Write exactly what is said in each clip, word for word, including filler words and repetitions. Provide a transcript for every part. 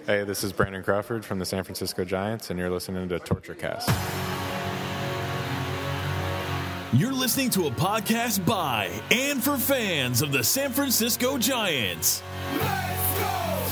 Hey, this is Brandon Crawford from the San Francisco Giants, and you're listening to Torture Cast. You're listening to a podcast by and for fans of the San Francisco Giants. Let's go,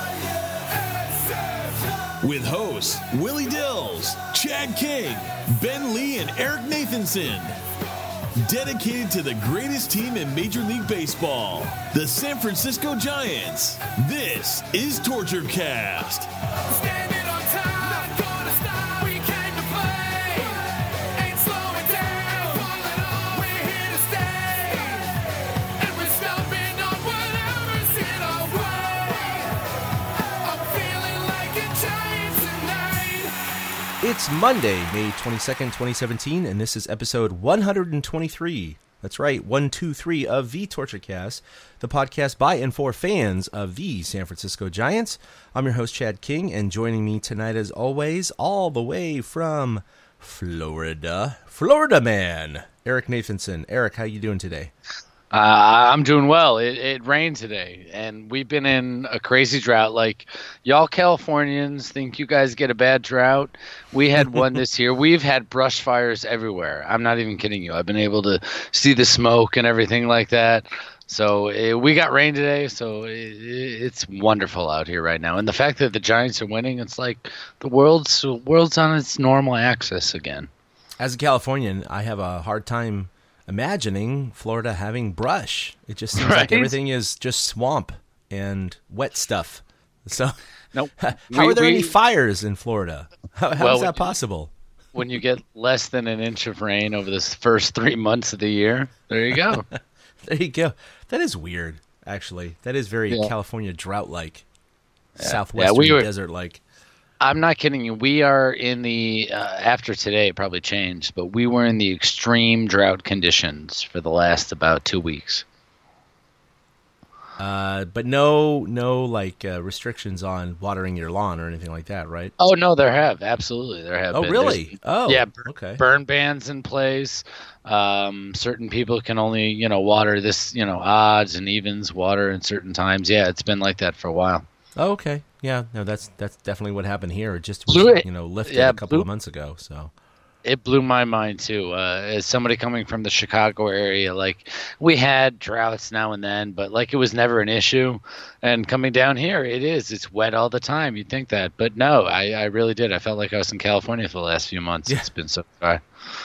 Giants! With hosts Willie Dills, Chad King, Ben Lee, and Eric Nathanson. Dedicated to the greatest team in Major League Baseball, the San Francisco Giants. This is Torture Cast. Standing on time, not gonna stop. We came to play, ain't slowing down. Falling on, we're here to stay, and we're stomping on whatever's in our way. I'm feeling like a Giant tonight. It's Monday, May twenty-second, twenty seventeen, and this is episode one hundred twenty-three. That's right, one twenty-three of the Torture Cast, the podcast by and for fans of the San Francisco Giants. I'm your host, Chad King, and joining me tonight, as always, all the way from Florida, Florida man, Eric Nathanson. Eric, how you doing today? Uh, I'm doing well. It, it rained today, and we've been in a crazy drought. Like, y'all Californians think you guys get a bad drought. We had one this year. We've had brush fires everywhere. I'm not even kidding you. I've been able to see the smoke and everything like that. So it, we got rain today, so it, it's wonderful out here right now. And the fact that the Giants are winning, it's like the world's the world's on its normal axis again. As a Californian, I have a hard time imagining Florida having brush. It just seems right? like everything is just swamp and wet stuff. So, nope. how we, are there we, any fires in Florida? How, how well, is that possible? When you get less than an inch of rain over the first three months of the year, there you go. There you go. That is weird, actually. That is very yeah. California drought-like, yeah. southwestern yeah, we were, desert-like. I'm not kidding you. We are in the, uh, after today, it probably changed, but we were in the extreme drought conditions for the last about two weeks. Uh, but no, no like uh, restrictions on watering your lawn or anything like that, right? Oh, no, there have. Absolutely. There have Oh, been. really? There's, oh, yeah. Burn, okay. Burn bans in place. Um, certain people can only, you know, water this, you know, odds and evens water in certain times. Yeah, it's been like that for a while. Oh, okay. Yeah, no, that's that's definitely what happened here. It just was, Blew it. you know, lifted Yeah, a couple blew- of months ago. So It blew my mind too. Uh, as somebody coming from the Chicago area, like we had droughts now and then, but like it was never an issue. And coming down here, it is. It's wet all the time. You'd think that, but no, I, I really did. I felt like I was in California for the last few months. Yeah. It's been so dry.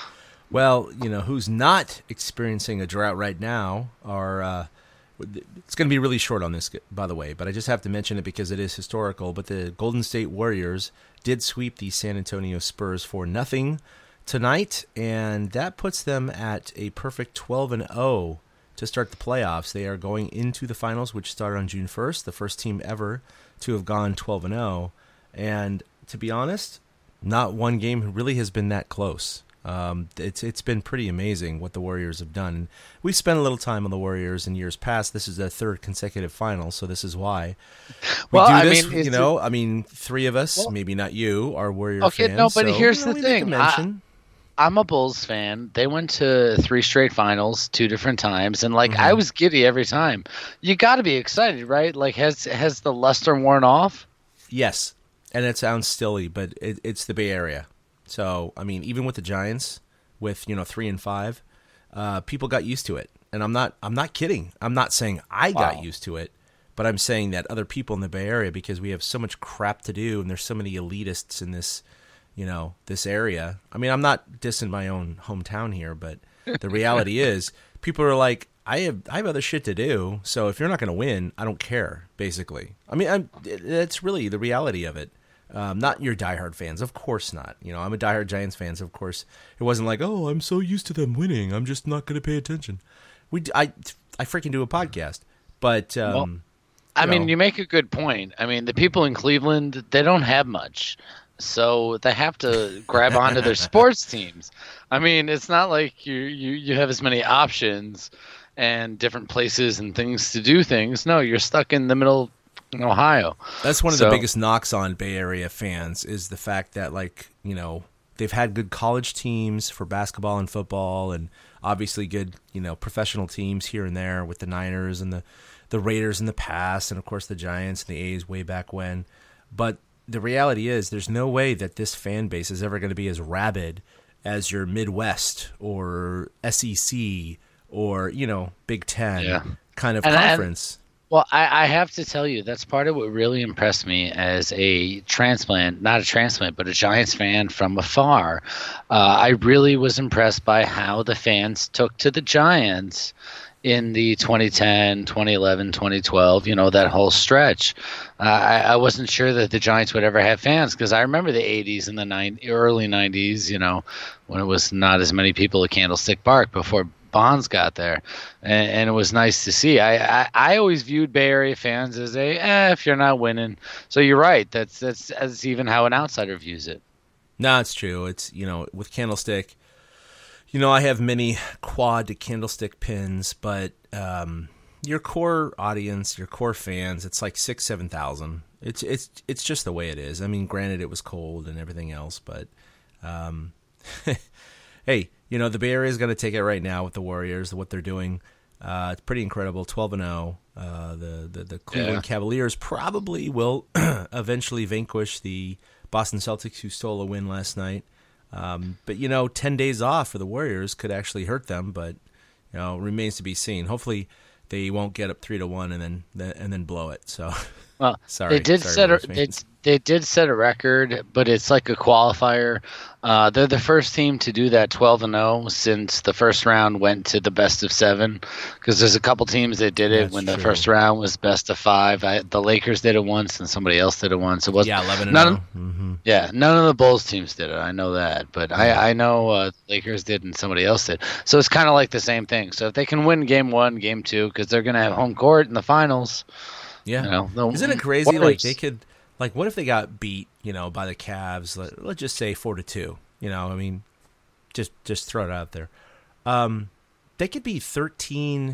well, you know, who's not experiencing a drought right now are. Uh, It's going to be really short on this, by the way, but I just have to mention it because it is historical. But the Golden State Warriors did sweep the San Antonio Spurs for nothing tonight, and that puts them at a perfect twelve and oh to start the playoffs. They are going into the finals, which started on June first, the first team ever to have gone twelve and oh. And to be honest, not one game really has been that close. Um, it's it's been pretty amazing what the Warriors have done. We've spent a little time on the Warriors in years past. This is their third consecutive final, so this is why we Well, do I this. mean, you know, I mean, three of us, well, maybe not you, are Warrior okay, fans. no, but so, here's you know, the we make a thing. mention. I, I'm a Bulls fan. They went to three straight finals, two different times, and like Mm-hmm. I was giddy every time. You got to be excited, right? Like has has the luster worn off? Yes, and it sounds silly, but it, it's the Bay Area. So, I mean, even with the Giants, with you know three and five, uh, people got used to it, and I'm not. I'm not kidding. I'm not saying I got Wow. used to it, but I'm saying that other people in the Bay Area, because we have so much crap to do, and there's so many elitists in this, you know, this area. I mean, I'm not dissing my own hometown here, but the reality is, people are like, I have I have other shit to do. So if you're not going to win, I don't care. Basically, I mean, I'm, that's really the reality of it. Um, not your diehard fans, of course not. You know, I'm a diehard Giants fan, so of course it wasn't like, oh, I'm so used to them winning, I'm just not going to pay attention. We, I, I freaking do a podcast, but um, Well, I you mean, know. you make a good point. I mean, the people in Cleveland, they don't have much, so they have to grab onto their sports teams. I mean, it's not like you, you, you have as many options and different places and things to do things. No, you're stuck in the middle in Ohio. That's one of So- the biggest knocks on Bay Area fans is the fact that, like, you know, they've had good college teams for basketball and football, and obviously good, you know, professional teams here and there with the Niners and the, the Raiders in the past, and of course the Giants and the A's way back when. But the reality is there's no way that this fan base is ever going to be as rabid as your Midwest or S E C or, you know, Big Ten yeah. kind of and, conference. And, well, I, I have to tell you, that's part of what really impressed me as a transplant, not a transplant, but a Giants fan from afar. Uh, I really was impressed by how the fans took to the Giants in the twenty ten, twenty eleven, twenty twelve, you know, that whole stretch. Uh, I, I wasn't sure that the Giants would ever have fans because I remember the eighties and the nineties, early nineties, you know, when it was not as many people at Candlestick Park before Bonds got there, and, and it was nice to see. I, I, I always viewed Bay Area fans as a, eh, if you're not winning. So you're right. That's that's that's even how an outsider views it. No, it's true. It's, you know, with Candlestick, you know, I have many quad to Candlestick pins, but um, your core audience, your core fans, it's like six, seven thousand. It's it's it's just the way it is. I mean, granted, it was cold and everything else, but um, hey. You know, the Bay Area is going to take it right now with the Warriors, what they're doing. Uh, it's pretty incredible, twelve and oh. Uh, the, the, the Cleveland yeah. Cavaliers probably will eventually vanquish the Boston Celtics, who stole a win last night. Um, but, you know, ten days off for the Warriors could actually hurt them, but, you know, remains to be seen. Hopefully they won't get up three to one and then and then blow it. So, well, sorry. They did sorry, set a, they, they did set a record, but it's like a qualifier. Uh, they're the first team to do that twelve and oh since the first round went to the best of seven. Because there's a couple teams that did it That's when true. the first round was best of five. I, the Lakers did it once, and somebody else did it once. It was yeah, eleven and none. oh. Mm-hmm. Yeah, none of the Bulls teams did it. I know that, but I I know uh, Lakers did and somebody else did. So it's kind of like the same thing. So if they can win game one, game two, because they're gonna have home court in the finals. Yeah, you know, isn't it crazy? Warriors. Like they could, like, what if they got beat, you know, by the Cavs? Let, let's just say four to two. You know, I mean, just just throw it out there. Um, they could be thirteen,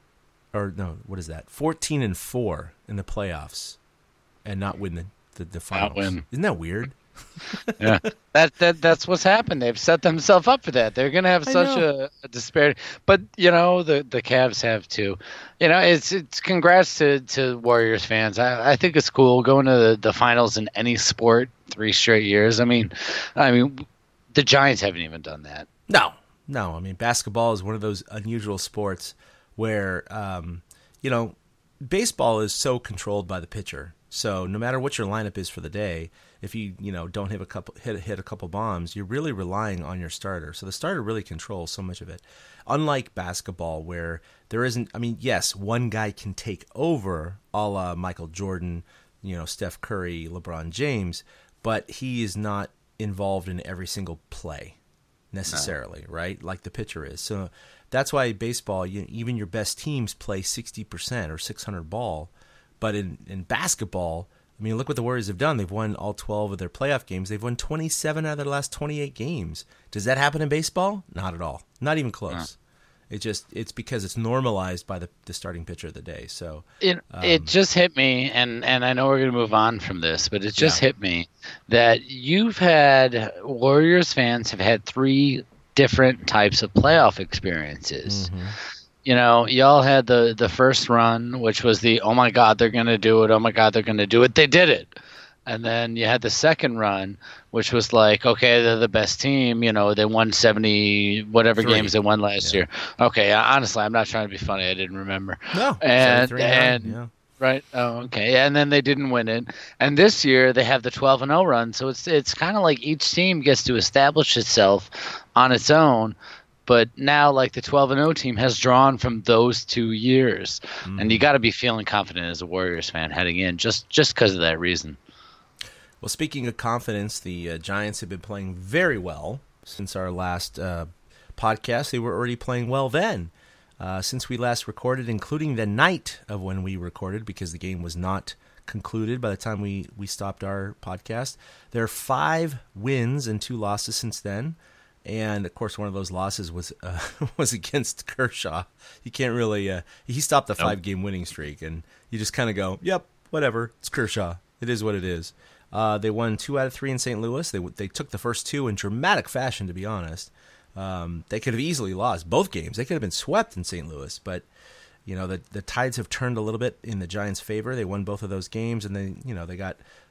or no, what is that? Fourteen and four in the playoffs, and not win the the, the finals. win. Isn't that weird? Yeah, that that that's what's happened. They've set themselves up for that. They're going to have I such a, a disparity. But you know, the the Cavs have too. You know, it's it's congrats to, to Warriors fans. I, I think it's cool going to the, the finals in any sport three straight years. I mean, I mean, the Giants haven't even done that. No, no. I mean, basketball is one of those unusual sports where, um, you know, baseball is so controlled by the pitcher. So no matter what your lineup is for the day, if you you know don't hit a couple hit hit a couple bombs, you're really relying on your starter. So the starter really controls so much of it. Unlike basketball, where there isn't. I mean, yes, one guy can take over, a la Michael Jordan, you know, Steph Curry, LeBron James, but he is not involved in every single play necessarily, no. right? Like the pitcher is. So that's why baseball, you, even your best teams play sixty percent or six hundred ball. But in, in basketball, I mean, look what the Warriors have done. They've won all twelve of their playoff games. They've won twenty-seven out of their last twenty-eight games. Does that happen in baseball? Not at all. Not even close. No. It just it's because it's normalized by the, the starting pitcher of the day. So it um, it just hit me, and, and I know we're going to move on from this, but it just yeah. hit me that you've had Warriors fans have had three different types of playoff experiences. Mm-hmm. You know, y'all had the, the first run, which was the, oh, my God, they're going to do it. Oh, my God, they're going to do it. They did it. And then you had the second run, which was like, okay, they're the best team. You know, they won seventy whatever Three. games they won last yeah. year. Okay, honestly, I'm not trying to be funny. I didn't remember. No, and and yeah. right, oh, okay, and then they didn't win it. And this year they have the twelve and oh run. So it's it's kind of like each team gets to establish itself on its own. But now, like, the twelve and oh team has drawn from those two years. Mm. And you got to be feeling confident as a Warriors fan heading in just just because of that reason. Well, speaking of confidence, the uh, Giants have been playing very well since our last uh, podcast. They were already playing well then. Uh, since we last recorded, including the night of when we recorded, because the game was not concluded by the time we, we stopped our podcast. There are five wins and two losses since then. And, of course, one of those losses was uh, was against Kershaw. You can't really uh, – he stopped the five-game winning streak, and you just kind of go, yep, whatever, it's Kershaw. It is what it is. Uh, they won two out of three in Saint Louis. They they took the first two in dramatic fashion, to be honest. Um, they could have easily lost both games. They could have been swept in Saint Louis, but you know the the tides have turned a little bit in the Giants' favor. They won both of those games, and they you know they got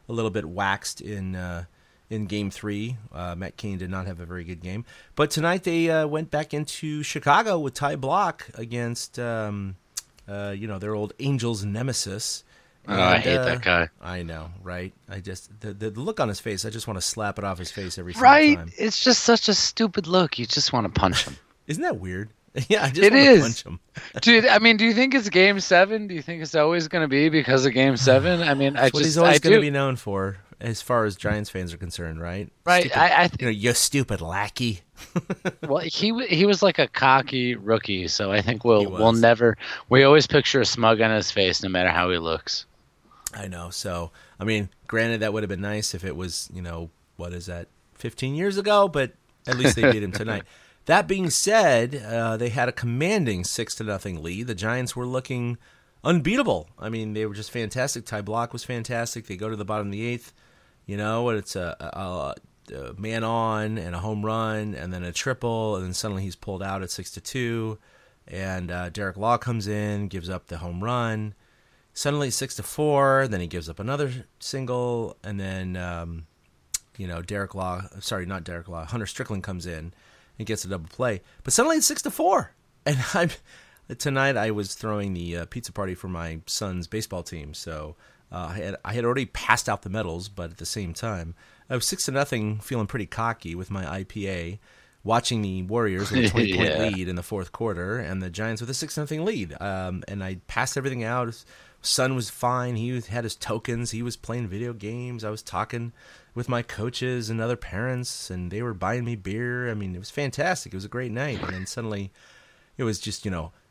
a little bit waxed in uh, in Game Three. Uh, Matt Cain did not have a very good game, but tonight they uh, went back into Chicago with Ty Block against um, uh, you know their old Angels nemesis. Oh, And, I hate uh, that guy. I know, right? I just the, the the look on his face. I just want to slap it off his face every single Right? time. It's just such a stupid look. You just want to punch him. Isn't that weird? Yeah, I just It want is. to punch him. Dude, I mean, do you think it's Game Seven? Do you think it's always going to be because of Game Seven? I mean, I That's what just he's always I going to do. be known for, as far as Giants fans are concerned, right? Right. Stupid, I, I th- you know, you stupid lackey. well, he w- he was like a cocky rookie, so I think He we'll was. we'll never. We always picture a smug on his face, no matter how he looks. I know. So, I mean, granted, that would have been nice if it was, you know, what is that, fifteen years ago? But at least they beat him tonight. That being said, uh, they had a commanding six to nothing lead. The Giants were looking unbeatable. I mean, they were just fantastic. Ty Block was fantastic. They go to the bottom of the eighth, you know, and it's a, a, a man on and a home run, and then a triple, and then suddenly he's pulled out at six to two, and uh, Derek Law comes in, gives up the home run. Suddenly six to four, then he gives up another single, and then um, you know Derek Law, sorry, not Derek Law, Hunter Strickland comes in and gets a double play. But suddenly it's six to four, and I'm tonight I was throwing the uh, pizza party for my son's baseball team, so uh, I had I had already passed out the medals, but at the same time I was six to nothing, feeling pretty cocky with my I P A. Watching the Warriors with a twenty-point Yeah. lead in the fourth quarter, and the Giants with a six nothing lead. Um, and I passed everything out. Son was fine. He was, had his tokens. He was playing video games. I was talking with my coaches and other parents, and they were buying me beer. I mean, it was fantastic. It was a great night. And then suddenly, it was just, you know,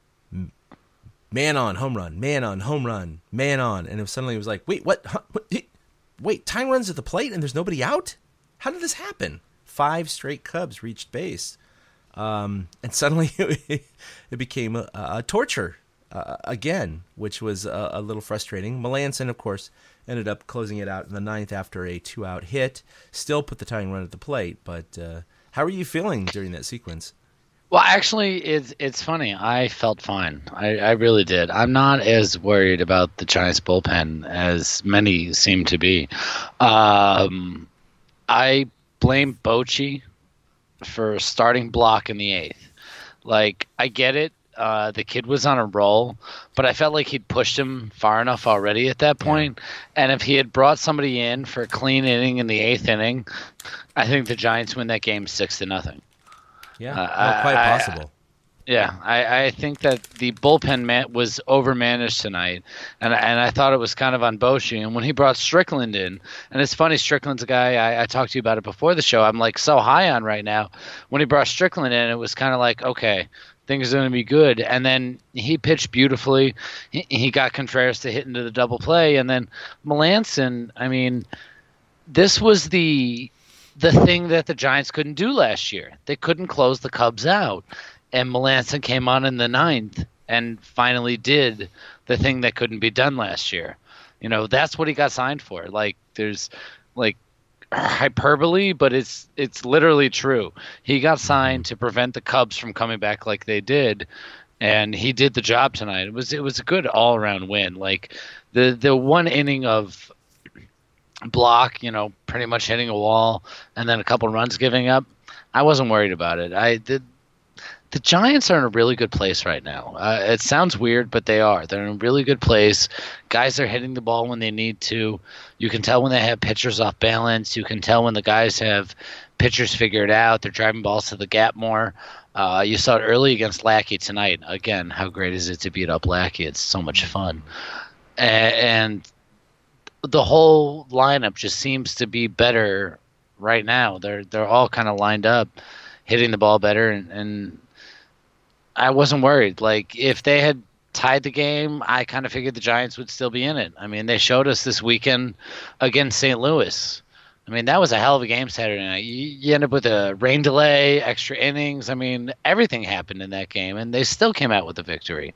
man on, home run, man on, home run, man on. And it was, suddenly it was like, wait, what? Huh? what? Wait, time runs at the plate and there's nobody out? How did this happen? Five straight Cubs reached base. Um, and suddenly it became a, a torture uh, again, which was a, a little frustrating. Melanson, of course, ended up closing it out in the ninth after a two-out hit. Still put the tying run at the plate. But uh, how are you feeling during that sequence? Well, actually, it's it's funny. I felt fine. I, I really did. I'm not as worried about the Giants bullpen as many seem to be. Um, I blame Bochy for starting Block in the eighth. Like, I get it. Uh, the kid was on a roll, but I felt like he'd pushed him far enough already at that point. And if he had brought somebody in for a clean inning in the eighth inning, I think the Giants win that game six to nothing. Yeah, Uh, oh, quite I- possible. Yeah, I, I think that the bullpen man was overmanaged tonight, and and I thought it was kind of on Bochy. And when he brought Strickland in, and it's funny, Strickland's a guy I, I talked to you about it before the show. I'm like so high on right now. When he brought Strickland in, it was kind of like, okay, things are going to be good. And then he pitched beautifully. He, he got Contreras to hit into the double play, and then Melanson. I mean, this was the the thing that the Giants couldn't do last year. They couldn't close the Cubs out. And Melanson came on in the ninth and finally did the thing that couldn't be done last year. You know, that's what he got signed for. Like, there's like hyperbole, but it's it's literally true. He got signed to prevent the Cubs from coming back like they did, and he did the job tonight. It was it was a good all around win. Like the the one inning of Block, you know, pretty much hitting a wall, and then a couple runs giving up. I wasn't worried about it. I did. The Giants are in a really good place right now. Uh, it sounds weird, but they are. They're in a really good place. Guys are hitting the ball when they need to. You can tell when they have pitchers off balance. You can tell when the guys have pitchers figured out. They're driving balls to the gap more. Uh, you saw it early against Lackey tonight. Again, how great is it to beat up Lackey? It's so much fun. A- and the whole lineup just seems to be better right now. They're they're all kind of lined up, hitting the ball better, and, and I wasn't worried. Like, if they had tied the game, I kind of figured the Giants would still be in it. I mean, they showed us this weekend against Saint Louis. I mean, that was a hell of a game Saturday night. You, you end up with a rain delay, extra innings. I mean, everything happened in that game, and they still came out with the victory.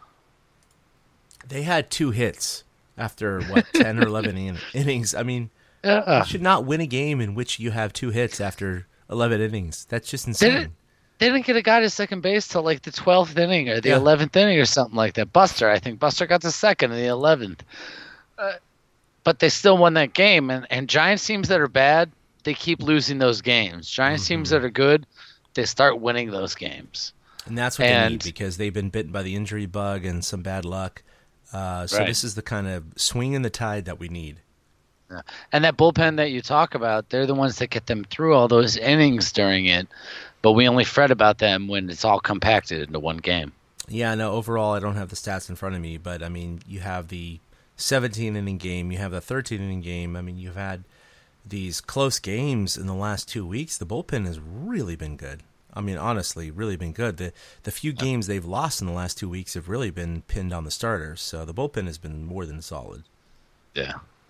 They had two hits after, what, ten or eleven in- innings. I mean, Uh, you should not win a game in which you have two hits after eleven innings. That's just they, insane. didn't, they didn't get a guy to second base till like the twelfth inning or the Yeah. eleventh inning or something like that. Buster, I think Buster got to second in the eleventh. Uh, but they still won that game. And, and Giants teams that are bad, they keep losing those games. Giants mm-hmm. teams that are good, they start winning those games. And that's what and, they need because they've been bitten by the injury bug and some bad luck. Uh, so right. this is the kind of swing in the tide that we need. Yeah. And that bullpen that you talk about, they're the ones that get them through all those innings during it. But we only fret about them when it's all compacted into one game. Yeah, no, overall I don't have the stats in front of me, but I mean, you have the seventeen-inning game, you have the thirteen-inning game. I mean, you've had these close games in the last two weeks. The bullpen has really been good. I mean, honestly, really been good. The the few games they've lost in the last two weeks have really been pinned on the starters. So the bullpen has been more than solid. Yeah.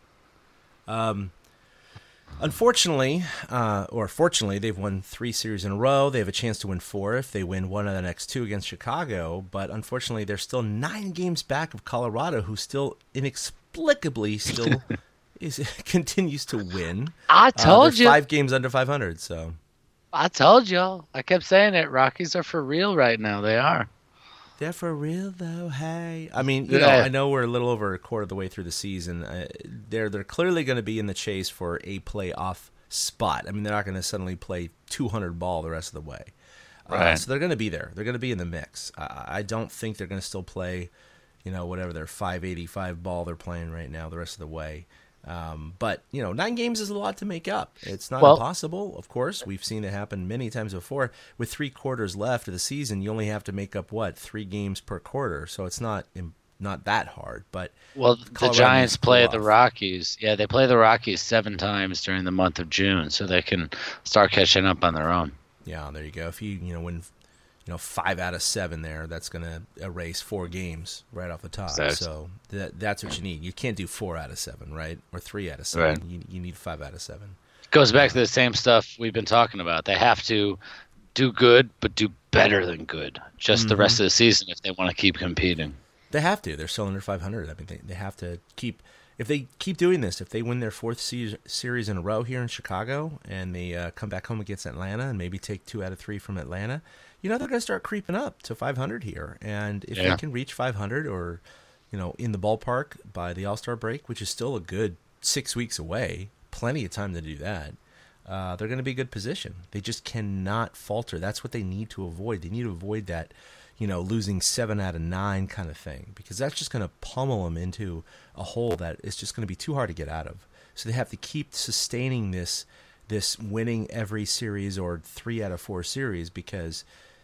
Um. Unfortunately, uh, or fortunately, they've won three series in a row. They have a chance to win four if they win one of the next two against Chicago. But unfortunately, they're still nine games back of Colorado, who still inexplicably still is continues to win. I told uh, you. Five games under five hundred. So. I told y'all. I kept saying it. Rockies are for real right now. They are. They're for real, though. Hey, I mean, you yeah. know, I know we're a little over a quarter of the way through the season. Uh, they're they're clearly going to be in the chase for a playoff spot. I mean, they're not going to suddenly play two hundred ball the rest of the way. Right. Uh, so they're going to be there. They're going to be in the mix. I, I don't think they're going to still play, you know, whatever their five eighty-five ball they're playing right now the rest of the way. Um, but, you know, nine games is a lot to make up. It's not well, impossible, of course. We've seen it happen many times before. With three quarters left of the season, you only have to make up, what, three games per quarter. So it's not not that hard. But Well, Colorado the Giants play off. the Rockies. Yeah, they play the Rockies seven times during the month of June, so they can start catching up on their own. Yeah, there you go. If you, you know, win you know, five out of seven there, that's going to erase four games right off the top. That's, so that that's what you need. You can't do four out of seven, right? Or three out of seven. Right. You, you need five out of seven. Goes back to the same stuff we've been talking about. They have to do good, but do better than good just mm-hmm. the rest of the season if they want to keep competing. They have to. They're still under five hundred. I mean, they, they have to keep – if they keep doing this, if they win their fourth se- series in a row here in Chicago and they uh, come back home against Atlanta and maybe take two out of three from Atlanta – you know, they're going to start creeping up to five hundred here. And if yeah. they can reach five hundred or, you know, in the ballpark by the All-Star break, which is still a good six weeks away, plenty of time to do that, uh, they're going to be a good position. They just cannot falter. That's what they need to avoid. They need to avoid that, you know, losing seven out of nine kind of thing, because that's just going to pummel them into a hole that is just going to be too hard to get out of. So they have to keep sustaining this, this winning every series or three out of four series, because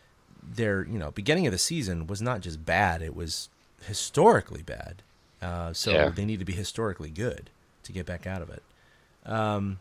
their, you know, beginning of the season was not just bad, it was historically bad. Uh, so yeah. they need to be historically good to get back out of it. Um,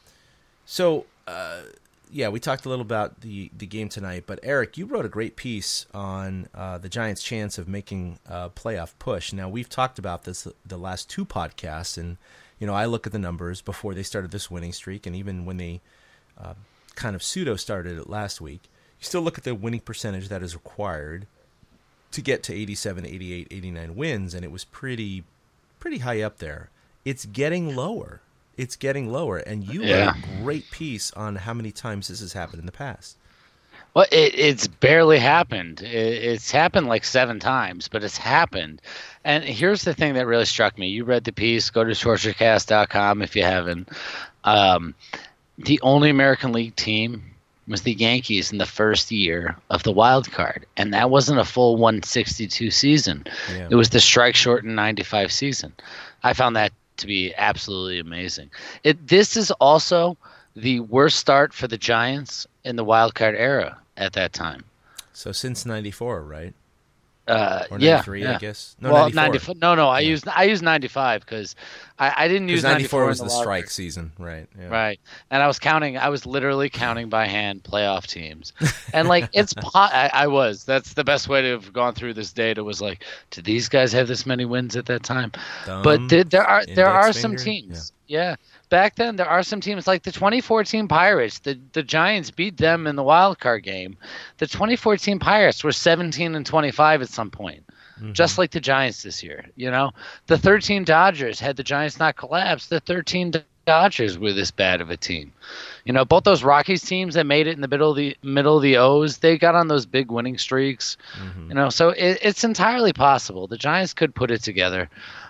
so, uh, yeah, we talked a little about the, the game tonight, but Eric, you wrote a great piece on uh, the Giants' chance of making a playoff push. Now, we've talked about this the last two podcasts, and, you know, I look at the numbers before they started this winning streak, and even when they uh, kind of pseudo started it last week. You still look at the winning percentage that is required to get to eighty-seven, eighty-eight, eighty-nine wins, and it was pretty pretty high up there. It's getting lower. It's getting lower, and you yeah. wrote a great piece on how many times this has happened in the past. Well, it, it's barely happened. It, it's happened like seven times, but it's happened. And here's the thing that really struck me. You read the piece. Go to torturecast dot com if you haven't. Um, the only American League team was the Yankees in the first year of the wild card, and that wasn't a full one sixty-two season. Yeah. It was the strike shortened ninety-five season. I found that to be absolutely amazing. It this is also the worst start for the Giants in the wild card era at that time. So since ninety-four, right? Uh, or yeah, ninety-three, yeah. I guess. No, well, ninety-four. ninety-four. No, no, I yeah. used I used ninety-five because I, I didn't use ninety-four. ninety-four was in the, the strike card. season, right? Yeah. Right, and I was counting. I was literally counting by hand playoff teams, and like it's. Po- I, I was. That's the best way to have gone through this data. Was like, did these guys have this many wins at that time? Thumb, but th- there are there are some finger? teams. Yeah. yeah. Back then, there are some teams like the twenty fourteen Pirates. The the Giants beat them in the wild card game. The twenty fourteen Pirates were seventeen and twenty-five at some point. Mm-hmm. Just like the Giants this year, you know, the thirteen Dodgers, had the Giants not collapsed, the thirteen Dodgers were this bad of a team. You know, both those Rockies teams that made it in the middle of the middle of the O's, they got on those big winning streaks. Mm-hmm. You know, so it, it's entirely possible the Giants could put it together.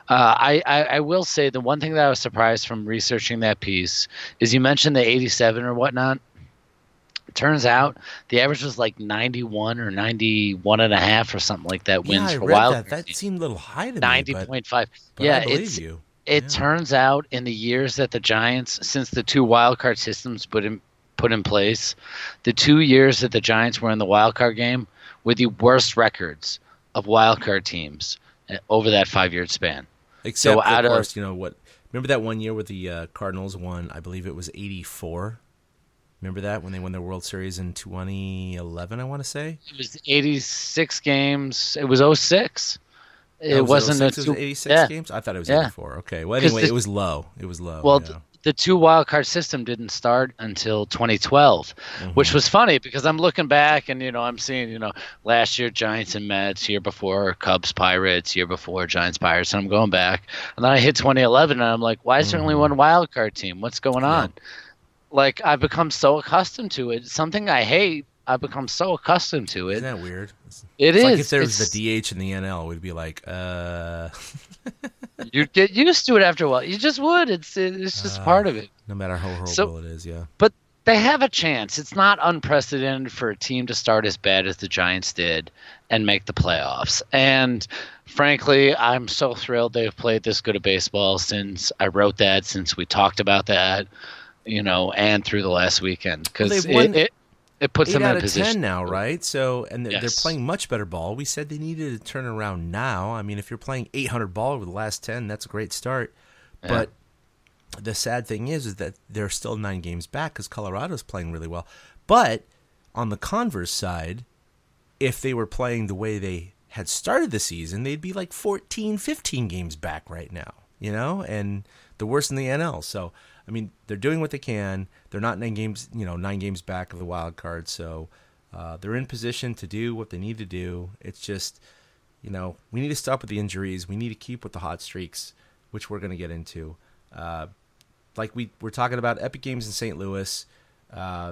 Uh, I, I I will say the one thing that I was surprised from researching that piece is you mentioned the eighty-seven or whatnot. Turns out the average was like ninety-one or ninety-one and a half or something like that wins yeah, I for read wild. that. That seemed a little high to ninety me. point five. But, Yeah, but I believe it's you. it Yeah. turns out in the years that the Giants, since the two wild card systems put in put in place, the two years that the Giants were in the wild card game were the worst records of wild card teams uh, over that five year span. Except, So of out of- course, you know what? Remember that one year where the uh, Cardinals won? I believe it was eighty-four. Remember that when they won their World Series in twenty eleven? I want to say It was eighty-six games. It was oh six. It Oh, was wasn't oh a six? It two, was eighty-six yeah. games. I thought it was Yeah. eighty-four. Okay. Well, 'Cause anyway, the- it was low. It was low. Well, yeah. th- the two wild card system didn't start until twenty twelve, Mm-hmm. which was funny because I'm looking back and you know I'm seeing you know last year Giants and Mets, year before Cubs Pirates, year before Giants Pirates, and I'm going back and then I hit twenty eleven and I'm like, why is there only Mm-hmm. one wild card team? What's going on? Like I've become so accustomed to it. Something I hate. I've become so accustomed to it. Isn't that weird? It's, It it's is. like if there was It's- the D H in the N L, we'd be like, uh, You'd get used to it after a while. You just would. It's it's just part of it. no matter how horrible So- it is, yeah. But they have a chance. It's not unprecedented for a team to start as bad as the Giants did and make the playoffs. And frankly, I'm so thrilled they've played this good of baseball since I wrote that, since we talked about that, you know, and through the last weekend because Well, they've it, won it it puts Eight them in out a of position ten now, right? So, and they're, they're Yes. playing much better ball. We said they needed to turn around now. I mean, if you're playing eight hundred ball over the last ten, that's a great start. Yeah. But the sad thing is, is that they're still nine games back because Colorado's playing really well. But on the converse side, if they were playing the way they had started the season, they'd be like fourteen, fifteen games back right now, you know, and the worst in the N L. So, I mean, they're doing what they can. They're not nine games, you know, nine games back of the wild card. So uh, they're in position to do what they need to do. It's just, you know, we need to stop with the injuries. We need to keep with the hot streaks, which we're going to get into. Uh, like we were talking about Epic Games in Saint Louis. Uh,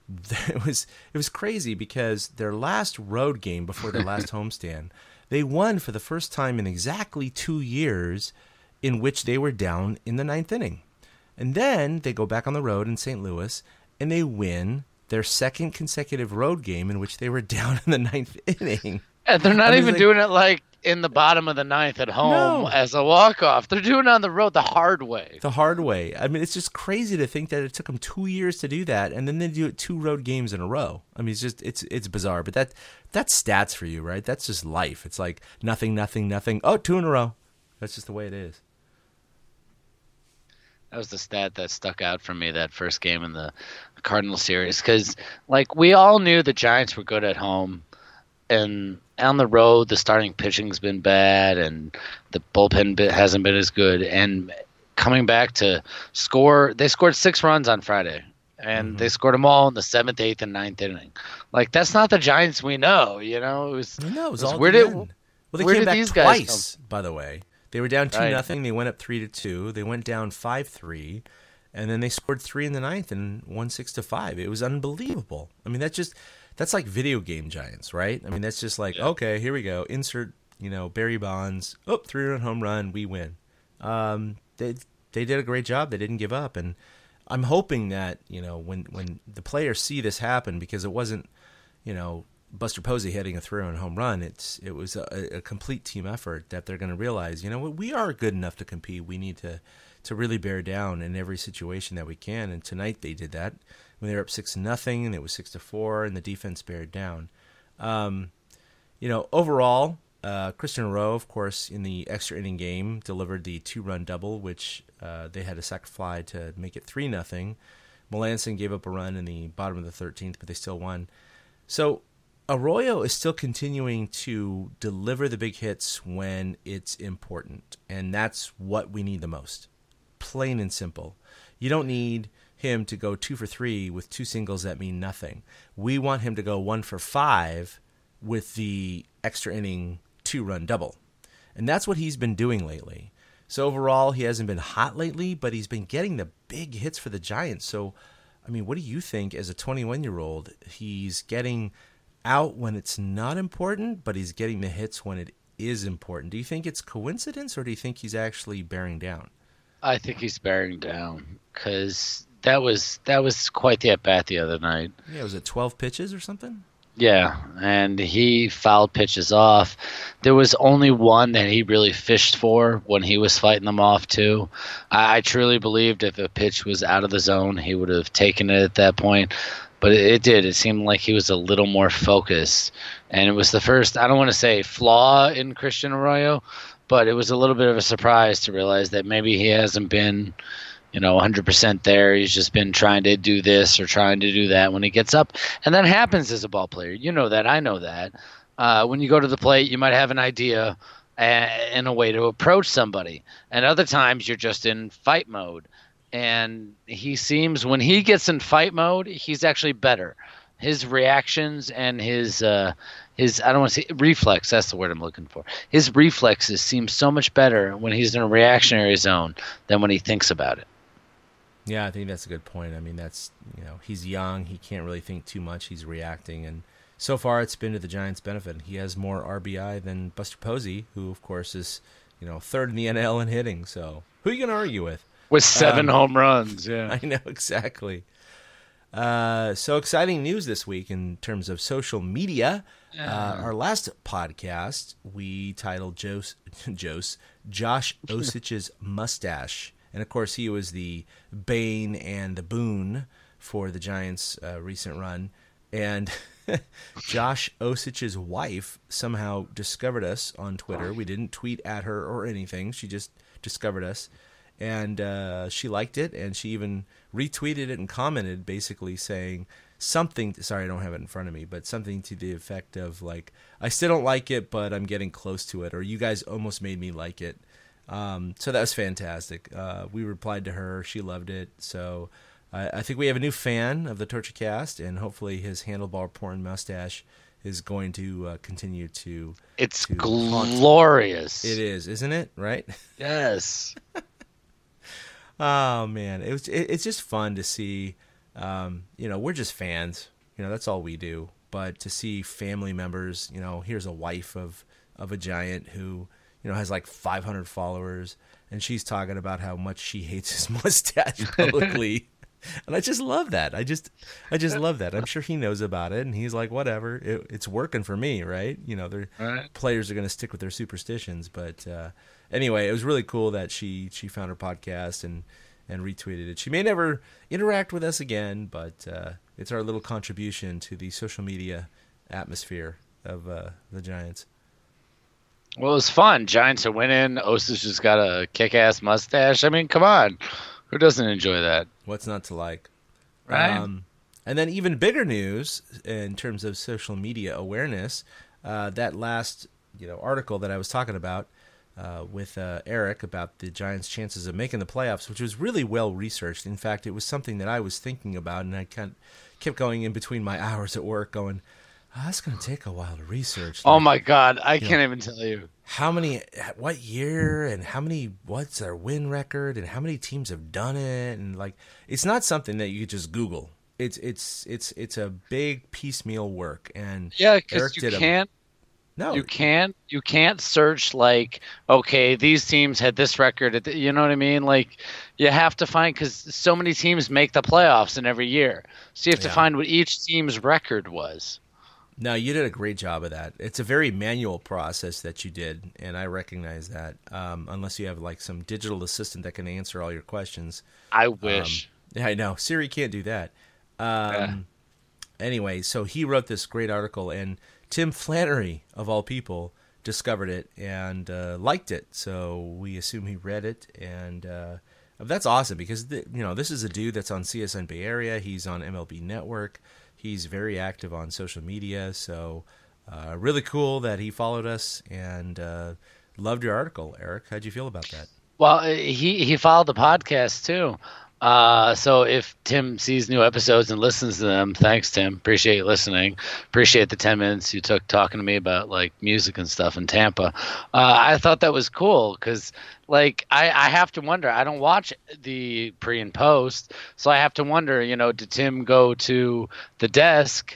it was it was crazy because their last road game before their last homestand, they won for the first time in exactly two years in which they were down in the ninth inning. And then they go back on the road in Saint Louis and they win their second consecutive road game in which they were down in the ninth inning. And they're not I mean, even like- doing it like in the bottom of the ninth at home No. as a walk-off. They're doing it on the road the hard way. The hard way. I mean, it's just crazy to think that it took them two years to do that, and then they do it two road games in a row. I mean, it's just it's it's bizarre. But that that's stats for you, right? That's just life. It's like nothing, nothing, nothing. Oh, two in a row. That's just the way it is. That was the stat that stuck out for me that first game in the Cardinal series because, like, we all knew the Giants were good at home, and on the road the starting pitching's been bad and the bullpen bit hasn't been as good. And coming back to score, they scored six runs on Friday, and Mm-hmm. they scored them all in the seventh, eighth, and ninth inning. Like, that's not the Giants we know. You know, it was. No, it was it was- all where at the did- end. Well, they where came did back these guys come twice, by the way. They were down two Right. nothing. They went up three to two. They went down five three, and then they scored three in the ninth and won six to five. It was unbelievable. I mean, that's just that's like video game Giants, right? I mean, that's just like Yeah. okay, here we go. Insert, you know, Barry Bonds. Oh, three run home run. We win. Um, they they did a great job. They didn't give up, and I'm hoping that you know when when the players see this happen because it wasn't, you know. Buster Posey hitting a three-run home run. It's it was a, a complete team effort that they're going to realize. You know, we are good enough to compete. We need to to really bear down in every situation that we can. And tonight they did that when they were up six to nothing, and it was six to four, and the defense bared down. Um, you know, overall, uh, Christian Rowe, of course, in the extra inning game, delivered the two-run double, which uh, they had a sac fly to make it three nothing. Melanson gave up a run in the bottom of the thirteenth, but they still won. So Arroyo is still continuing to deliver the big hits when it's important, and that's what we need the most. Plain and simple. You don't need him to go two for three with two singles that mean nothing. We want him to go one for five with the extra inning two-run double, and that's what he's been doing lately. So overall, he hasn't been hot lately, but he's been getting the big hits for the Giants. So, I mean, what do you think as a twenty-one-year-old? He's getting out when it's not important, but he's getting the hits when it is important. Do you think it's coincidence, or do you think he's actually bearing down? I think he's bearing down because that was that was quite the at bat the other night. Yeah, was it twelve pitches or something? Yeah, and he fouled pitches off. There was only one that he really fished for when he was fighting them off too. I, I truly believed if a pitch was out of the zone, he would have taken it at that point. But it, it did. It seemed like he was a little more focused. And it was the first, I don't want to say flaw in Christian Arroyo, but it was a little bit of a surprise to realize that maybe he hasn't been – you know, one hundred percent there. He's just been trying to do this or trying to do that when he gets up. And that happens as a ball player. You know that. I know that. Uh, when you go to the plate, you might have an idea and a way to approach somebody. And other times you're just in fight mode. And he seems, when he gets in fight mode, he's actually better. His reactions and his, uh, his I don't want to say reflex, that's the word I'm looking for. His reflexes seem so much better when he's in a reactionary zone than when he thinks about it. Yeah, I think that's a good point. I mean, that's, you know, he's young. He can't really think too much. He's reacting. And so far it's been to the Giants' benefit. He has more R B I than Buster Posey, who, of course, is, you know, third in the N L in hitting. So who are you going to argue with? With seven um, home runs, yeah. I know, exactly. Uh, so exciting news this week in terms of social media. Uh, our last podcast, we titled Jose, Jose, Josh Osich's Mustache. And, of course, he was the bane and the boon for the Giants' uh, recent run. And Josh Osich's wife somehow discovered us on Twitter. We didn't tweet at her or anything. She just discovered us. And uh, she liked it, and she even retweeted it and commented basically saying something. Sorry, I don't have it in front of me, but something to the effect of, like, I still don't like it, but I'm getting close to it, or you guys almost made me like it. Um, so that was fantastic. Uh, we replied to her. She loved it. So I, I think we have a new fan of the Torture Cast, and hopefully his handlebar porn mustache is going to uh, continue to. It's to glorious. Haunt. It is, isn't it? Right? Yes. Oh man, it was. It, it's just fun to see. Um, you know, we're just fans. You know, that's all we do. But to see family members, you know, here's a wife of of a Giant who, you know, has like five hundred followers, and she's talking about how much she hates his mustache publicly. And I just love that. I just, I just love that. I'm sure he knows about it, and he's like, whatever, it, it's working for me, right? You know, their right. Players are going to stick with their superstitions. But uh, anyway, it was really cool that she she found her podcast and and retweeted it. She may never interact with us again, but uh, it's our little contribution to the social media atmosphere of uh, the Giants. Well, it was fun. Giants are winning. Osich just got a kick-ass mustache. I mean, come on. Who doesn't enjoy that? What's not to like? Right. Um, and then even bigger news in terms of social media awareness, uh, that last you know article that I was talking about uh, with uh, Eric about the Giants' chances of making the playoffs, which was really well researched. In fact, it was something that I was thinking about, and I kind of kept going in between my hours at work going, oh, that's going to take a while to research. Like, oh, my God. I can't know, even tell you. How many, what year, and how many, what's their win record, and how many teams have done it, and like, it's not something that you could just Google. It's it's it's it's a big piecemeal work, and yeah, because you can't. A, no, you can't. You can't search like, okay, these teams had this record. You know what I mean? Like, you have to find because so many teams make the playoffs in every year, so you have to yeah. find what each team's record was. No, you did a great job of that. It's a very manual process that you did, and I recognize that. Um, unless you have like some digital assistant that can answer all your questions. I wish. Um, yeah, I know. Siri can't do that. Um, yeah. Anyway, so he wrote this great article, and Tim Flannery, of all people, discovered it and uh, liked it. So we assume he read it, and uh, that's awesome because the, you know this is a dude that's on C S N Bay Area. He's on M L B Network. He's very active on social media, so uh, really cool that he followed us and uh, loved your article, Eric. How'd you feel about that? Well, he, he followed the podcast, too. Uh, so if Tim sees new episodes and listens to them, thanks, Tim. Appreciate you listening. Appreciate the ten minutes you took talking to me about, like, music and stuff in Tampa. Uh, I thought that was cool because, like, I, I have to wonder. I don't watch the pre and post, so I have to wonder, you know, did Tim go to the desk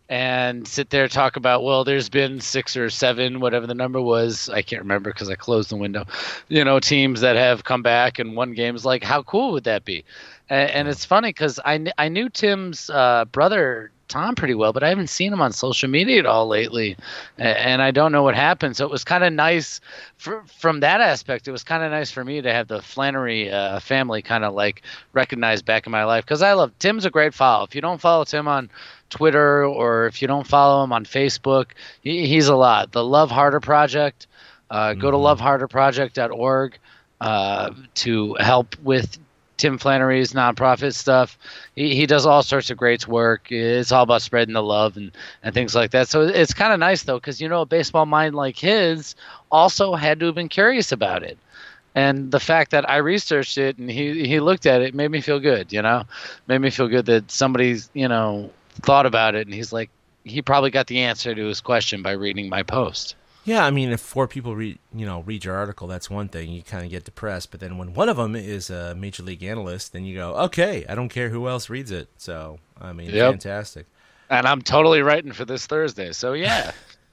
and sit there talk about, well, there's been six or seven, whatever the number was, I can't remember because I closed the window, you know, teams that have come back and won games. Like, how cool would that be? And, and it's funny because I, kn- I knew Tim's uh, brother Tom pretty well, but I haven't seen him on social media at all lately, and I don't know what happened. So it was kind of nice for, from that aspect. It was kind of nice for me to have the Flannery uh, family kind of like recognized back in my life, because I love Tim's a great follow. If you don't follow Tim on Twitter, or if you don't follow him on Facebook, he, he's a lot. The Love Harder Project, uh, mm-hmm. go to love harder project dot org uh, to help with Tim Flannery's nonprofit stuff. He he does all sorts of great work. It's all about spreading the love and, and things like that. So it's kind of nice, though, because, you know, a baseball mind like his also had to have been curious about it. And the fact that I researched it and he, he looked at it made me feel good, you know? Made me feel good that somebody's, you know, thought about it. And he's like, he probably got the answer to his question by reading my post. Yeah, I mean, if four people read, you know, read your article, that's one thing. You kind of get depressed. But then when one of them is a major league analyst, then you go, okay, I don't care who else reads it. So, I mean, yep. Fantastic. And I'm totally writing for this Thursday. So, yeah.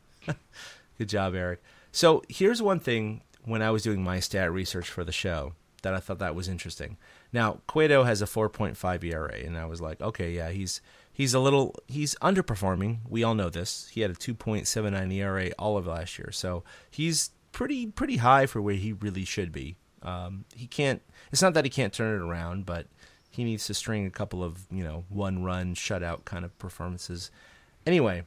Good job, Eric. So here's one thing when I was doing my stat research for the show that I thought that was interesting. Now, Cueto has a four point five E R A, and I was like, okay, yeah, he's he's a little he's underperforming. We all know this. He had a two point seven nine E R A all of last year, so he's pretty pretty high for where he really should be. Um, he can't. It's not that he can't turn it around, but he needs to string a couple of you know one run shutout kind of performances. Anyway,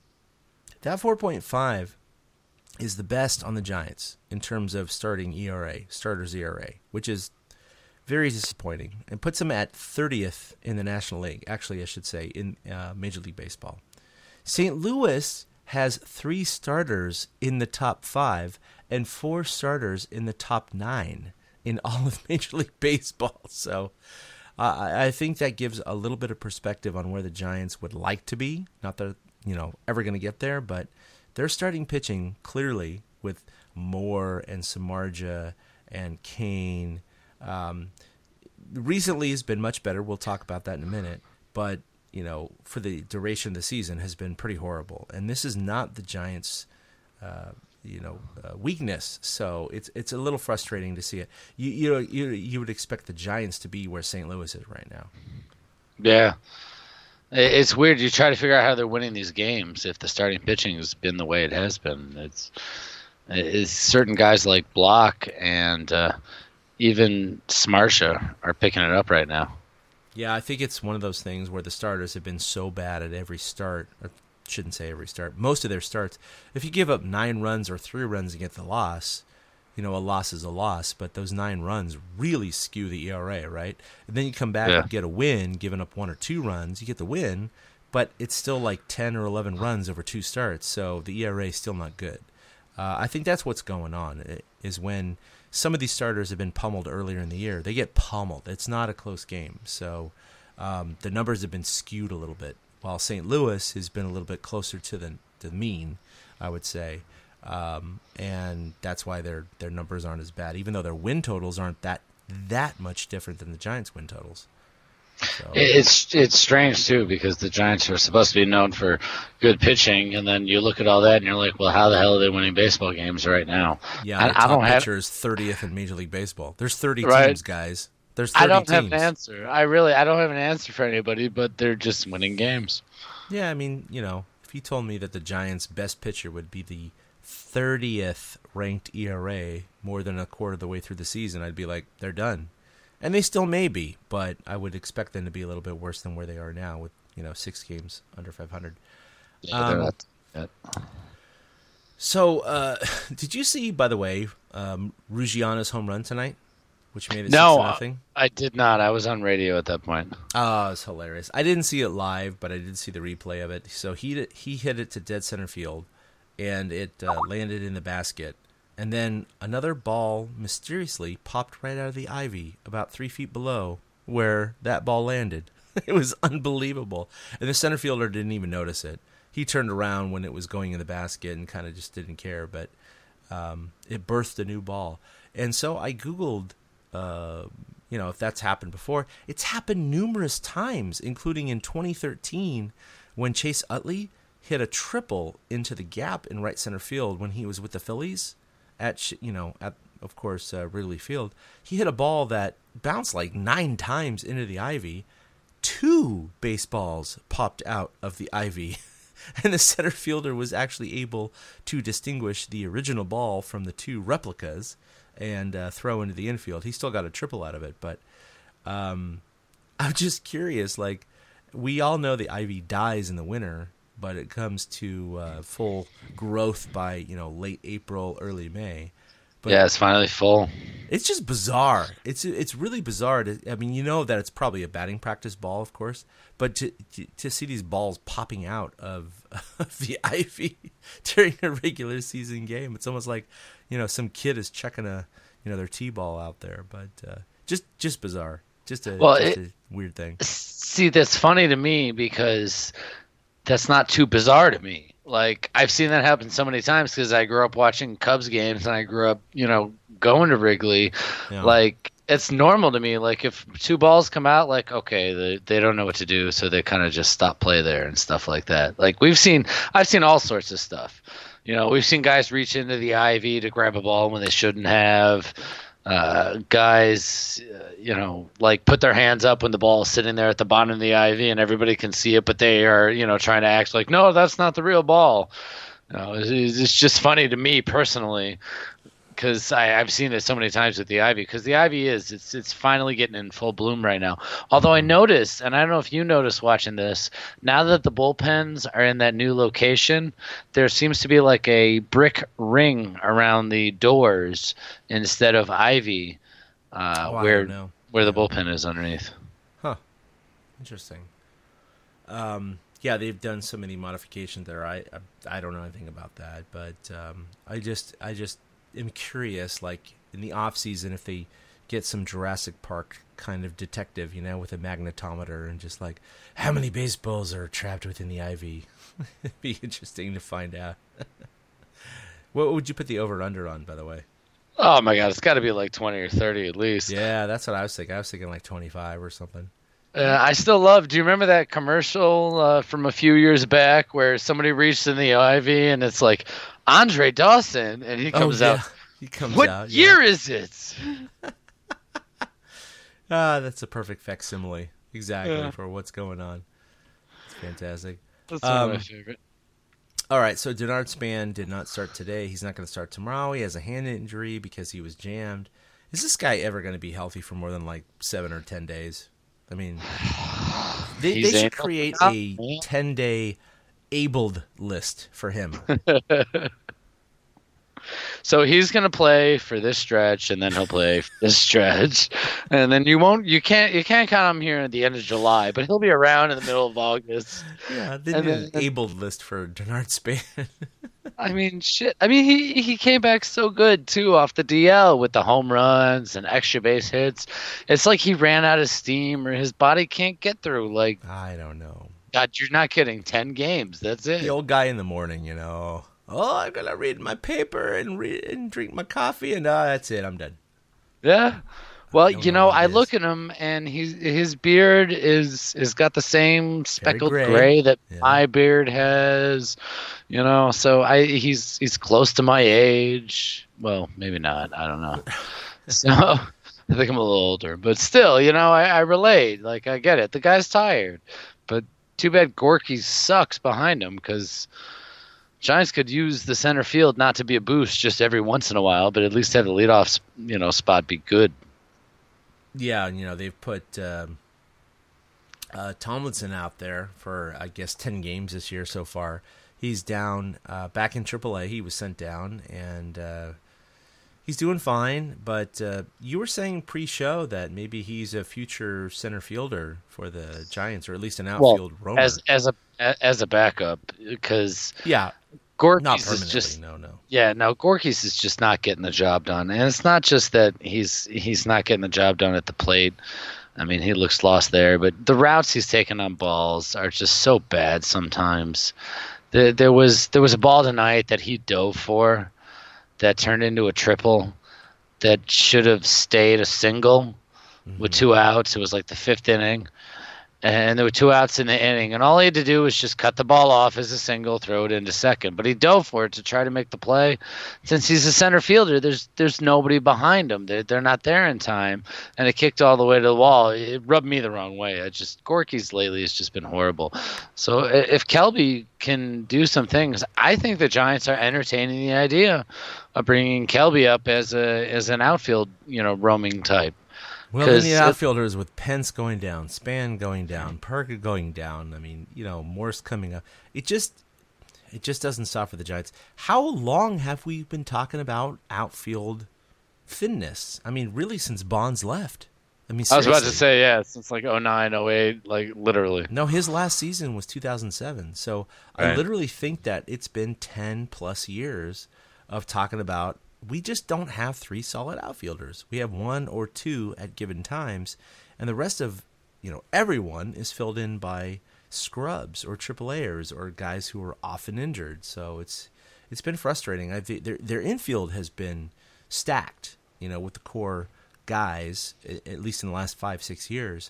that four point five is the best on the Giants in terms of starting E R A, starters E R A, which is very disappointing, and puts him at thirtieth in the National League. Actually, I should say in uh, Major League Baseball. Saint Louis has three starters in the top five and four starters in the top nine in all of Major League Baseball. So uh, I think that gives a little bit of perspective on where the Giants would like to be. Not that you know ever going to get there, but they're starting pitching clearly with Moore and Samardzija and Kane. Um, recently has been much better. We'll talk about that in a minute. But, you know, for the duration of the season has been pretty horrible. And this is not the Giants' uh, you know, uh, weakness. So it's it's a little frustrating to see it. You you know, you you would expect the Giants to be where Saint Louis is right now. Yeah. It's weird. You try to figure out how they're winning these games if the starting pitching has been the way it has been. It's, it's certain guys like Block and uh, even Samardzija are picking it up right now. Yeah, I think it's one of those things where the starters have been so bad at every start. I shouldn't say every start. Most of their starts. If you give up nine runs or three runs and get the loss, you know, a loss is a loss, but those nine runs really skew the E R A, right? And then you come back yeah. and get a win, giving up one or two runs, you get the win, but it's still like ten or eleven runs over two starts, so the E R A is still not good. Uh, I think that's what's going on, is when some of these starters have been pummeled earlier in the year, they get pummeled. It's not a close game, so um, the numbers have been skewed a little bit, while Saint Louis has been a little bit closer to the, the mean, I would say. Um, and that's why their their numbers aren't as bad, even though their win totals aren't that that much different than the Giants' win totals. So. It's it's strange too, because the Giants are supposed to be known for good pitching, and then you look at all that and you're like, well, how the hell are they winning baseball games right now? Yeah, I, top I don't pitcher have... is thirtieth in Major League Baseball. There's thirty right. teams, guys. There's thirty I don't teams. have an answer. I really I don't have an answer for anybody, but they're just winning games. Yeah, I mean, you know, if you told me that the Giants' best pitcher would be the thirtieth ranked E R A more than a quarter of the way through the season, I'd be like, they're done. And they still may be, but I would expect them to be a little bit worse than where they are now with, you know, six games under five hundred. Yeah, um, they're not yet. So, uh, did you see, by the way, um, Ruggiano's home run tonight, which made it no, six to nothing? I did not. I was on radio at that point. Oh, it's hilarious. I didn't see it live, but I did see the replay of it. So he he hit it to dead center field, and it uh, landed in the basket. And then another ball mysteriously popped right out of the ivy about three feet below where that ball landed. It was unbelievable. And the center fielder didn't even notice it. He turned around when it was going in the basket and kind of just didn't care. But um, it birthed a new ball. And so I Googled, uh, you know, if that's happened before. It's happened numerous times, including in twenty thirteen when Chase Utley hit a triple into the gap in right center field when he was with the Phillies at, you know, at, of course, uh, Wrigley Field. He hit a ball that bounced like nine times into the ivy. Two baseballs popped out of the ivy, and the center fielder was actually able to distinguish the original ball from the two replicas and uh, throw into the infield. He still got a triple out of it, but um, I'm just curious, like, we all know the ivy dies in the winter, but it comes to uh, full growth by, you know, late April, early May. But yeah, it's finally full. It's just bizarre. It's it's really bizarre. To, I mean, you know that it's probably a batting practice ball, of course, but to to, to see these balls popping out of, of the ivy during a regular season game, it's almost like, you know, some kid is checking a, you know, their T-ball out there. But uh, just just bizarre. Just a, well, just it, a weird thing. See, that's funny to me because that's not too bizarre to me. Like, I've seen that happen so many times because I grew up watching Cubs games and I grew up, you know, going to Wrigley. Yeah. Like, it's normal to me. Like, if two balls come out, like, okay, they, they don't know what to do, so they kind of just stop play there and stuff like that. Like, we've seen, I've seen all sorts of stuff. You know, we've seen guys reach into the ivy to grab a ball when they shouldn't have. Uh, guys, uh, you know, like put their hands up when the ball is sitting there at the bottom of the ivy and everybody can see it, but they are, you know, trying to act like, no, that's not the real ball. You know, it's, it's just funny to me personally because I've seen it so many times with the ivy because the ivy is, it's it's finally getting in full bloom right now. Although I noticed, and I don't know if you noticed watching this, now that the bullpens are in that new location, there seems to be like a brick ring around the doors instead of ivy uh, oh, where where the yeah. bullpen is underneath. Huh. Interesting. Um, yeah, they've done so many modifications there. I I, I don't know anything about that, but um, I just I just am curious, like in the off season, if they get some Jurassic Park kind of detective, you know, with a magnetometer and just like how many baseballs are trapped within the ivy. It'd be interesting to find out. What would you put the over under on, by the way? Oh my God, it's got to be like twenty or thirty at least. Yeah, that's what I was thinking. I was thinking like twenty-five or something. Uh, I still love. Do you remember that commercial uh, from a few years back where somebody reached in the ivy and it's like Andre Dawson and he comes oh, yeah. out. He comes what out. year yeah. is it? Ah, that's a perfect facsimile, exactly Yeah. for what's going on. It's fantastic. That's one um, of my favorite. All right, so Denard Span did not start today. He's not going to start tomorrow. He has a hand injury because he was jammed. Is this guy ever going to be healthy for more than like seven or ten days? I mean, they, they should create a ten-day abled list for him. So he's gonna play for this stretch, and then he'll play for this stretch, and then you won't, you can't, you can't count him here at the end of July, but he'll be around in the middle of August. Yeah, they need an abled list for Denard Span. I mean, shit. I mean, he he came back so good too off the D L with the home runs and extra base hits. It's like he ran out of steam, or his body can't get through. Like, I don't know. God, you're not kidding. Ten games. That's it. The old guy in the morning, you know. Oh, I'm gonna read my paper and read and drink my coffee, and uh, that's it. I'm done. Yeah. Well, you know, know I is. look at him, and he's his beard is is got the same speckled gray. gray, that Yeah. my beard has. You know, so I he's he's close to my age. Well, maybe not. I don't know. So I think I'm a little older, but still, you know, I, I relate. Like, I get it. The guy's tired, but too bad Gorky sucks behind him because Giants could use the center field not to be a boost just every once in a while, but at least have the leadoff, you know, spot be good. Yeah, and you know they've put um, uh, Tomlinson out there for I guess ten games this year so far. He's down uh, back in triple A. He was sent down, and uh, he's doing fine. But uh, you were saying pre-show that maybe he's a future center fielder for the Giants, or at least an outfield well, roamer. as as a as a backup, because yeah. Gorky's Not is permanently, just no, no. Yeah, no, Gorky's is just not getting the job done, and it's not just that he's he's not getting the job done at the plate. I mean, he looks lost there, but the routes he's taking on balls are just so bad sometimes. There, there was there was a ball tonight that he dove for, that turned into a triple, that should have stayed a single, mm-hmm. with two outs. It was like the fifth inning. and there were two outs in the inning, and all he had to do was just cut the ball off as a single, throw it into second. But he dove for it to try to make the play. Since he's a center fielder, there's there's nobody behind him. They're, they're not there in time, and it kicked all the way to the wall. It rubbed me the wrong way. I just Gorky's lately has just been horrible. So if Kelby can do some things, I think the Giants are entertaining the idea of bringing Kelby up as a as an outfield, you know, roaming type. Well, then the outfielders with Pence going down, Span going down, Perka going down. I mean, you know, Morse coming up. It just, it just doesn't stop for the Giants. How long have we been talking about outfield thinness? I mean, really, since Bonds left. I mean, seriously. I was about to say, yeah, since like oh nine, oh eight, like literally. No, his last season was two thousand seven. So right. I literally think that it's been ten plus years of talking about. We just don't have three solid outfielders. We have one or two at given times, and the rest of, you know, everyone is filled in by scrubs or triple A's or guys who are often injured. So it's it's been frustrating. I think their their infield has been stacked, you know, with the core guys, at least in the last five six years,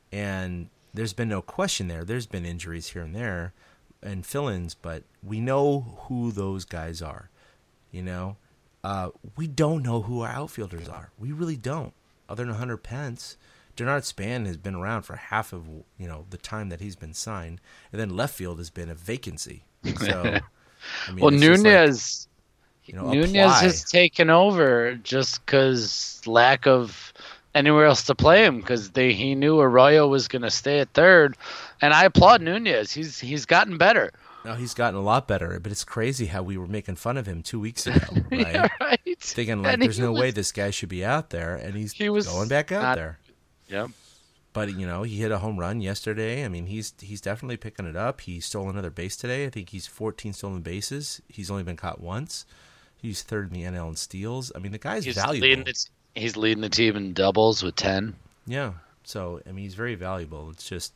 and there's been no question there. There's been injuries here and there and fill-ins, but we know who those guys are, you know. Uh, we don't know who our outfielders are. We really don't. Other than Hunter Pence, Denard Span has been around for half of you know the time that he's been signed, and then left field has been a vacancy. So, I mean, well, Nunez, like, you know, Nunez apply. has taken over just because lack of anywhere else to play him because they he knew Arroyo was going to stay at third, and I applaud Nunez. He's he's gotten better. No, he's gotten a lot better, but it's crazy how we were making fun of him two weeks ago, right? Yeah, right. Thinking like, And there's no was, way this guy should be out there, and he's he was going back out not, there. Yep. But you know, he hit a home run yesterday. I mean, he's he's definitely picking it up. He stole another base today. I think he's fourteen stolen bases. He's only been caught once. He's third in the N L in steals. I mean, the guy's he's valuable. Leading the, he's leading the team in doubles with ten. Yeah. So I mean, he's very valuable. It's just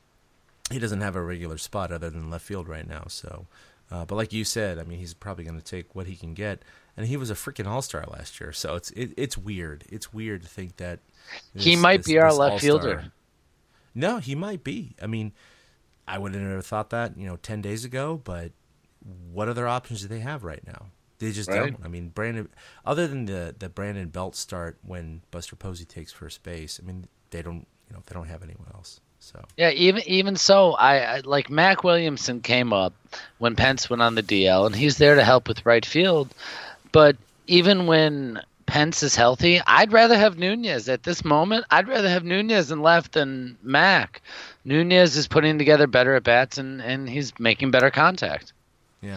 he doesn't have a regular spot other than left field right now. So. Uh, but like you said, I mean, he's probably going to take what he can get, and he was a freaking all-star last year. So it's it, it's weird. It's weird to think that this, he might this, be our this left all-star, fielder. No, he might be. I mean, I would have never thought that, you know, ten days ago. But what other options do they have right now? They just right. don't. I mean, Brandon, other than the the Brandon Belt start when Buster Posey takes first base, I mean, they don't. You know, they don't have anyone else. So. Yeah, even even so, I, I like Mac Williamson came up when Pence went on the D L, and he's there to help with right field. But even when Pence is healthy, I'd rather have Nunez at this moment. I'd rather have Nunez in left than Mac. Nunez is putting together better at bats, and, and he's making better contact. Yeah.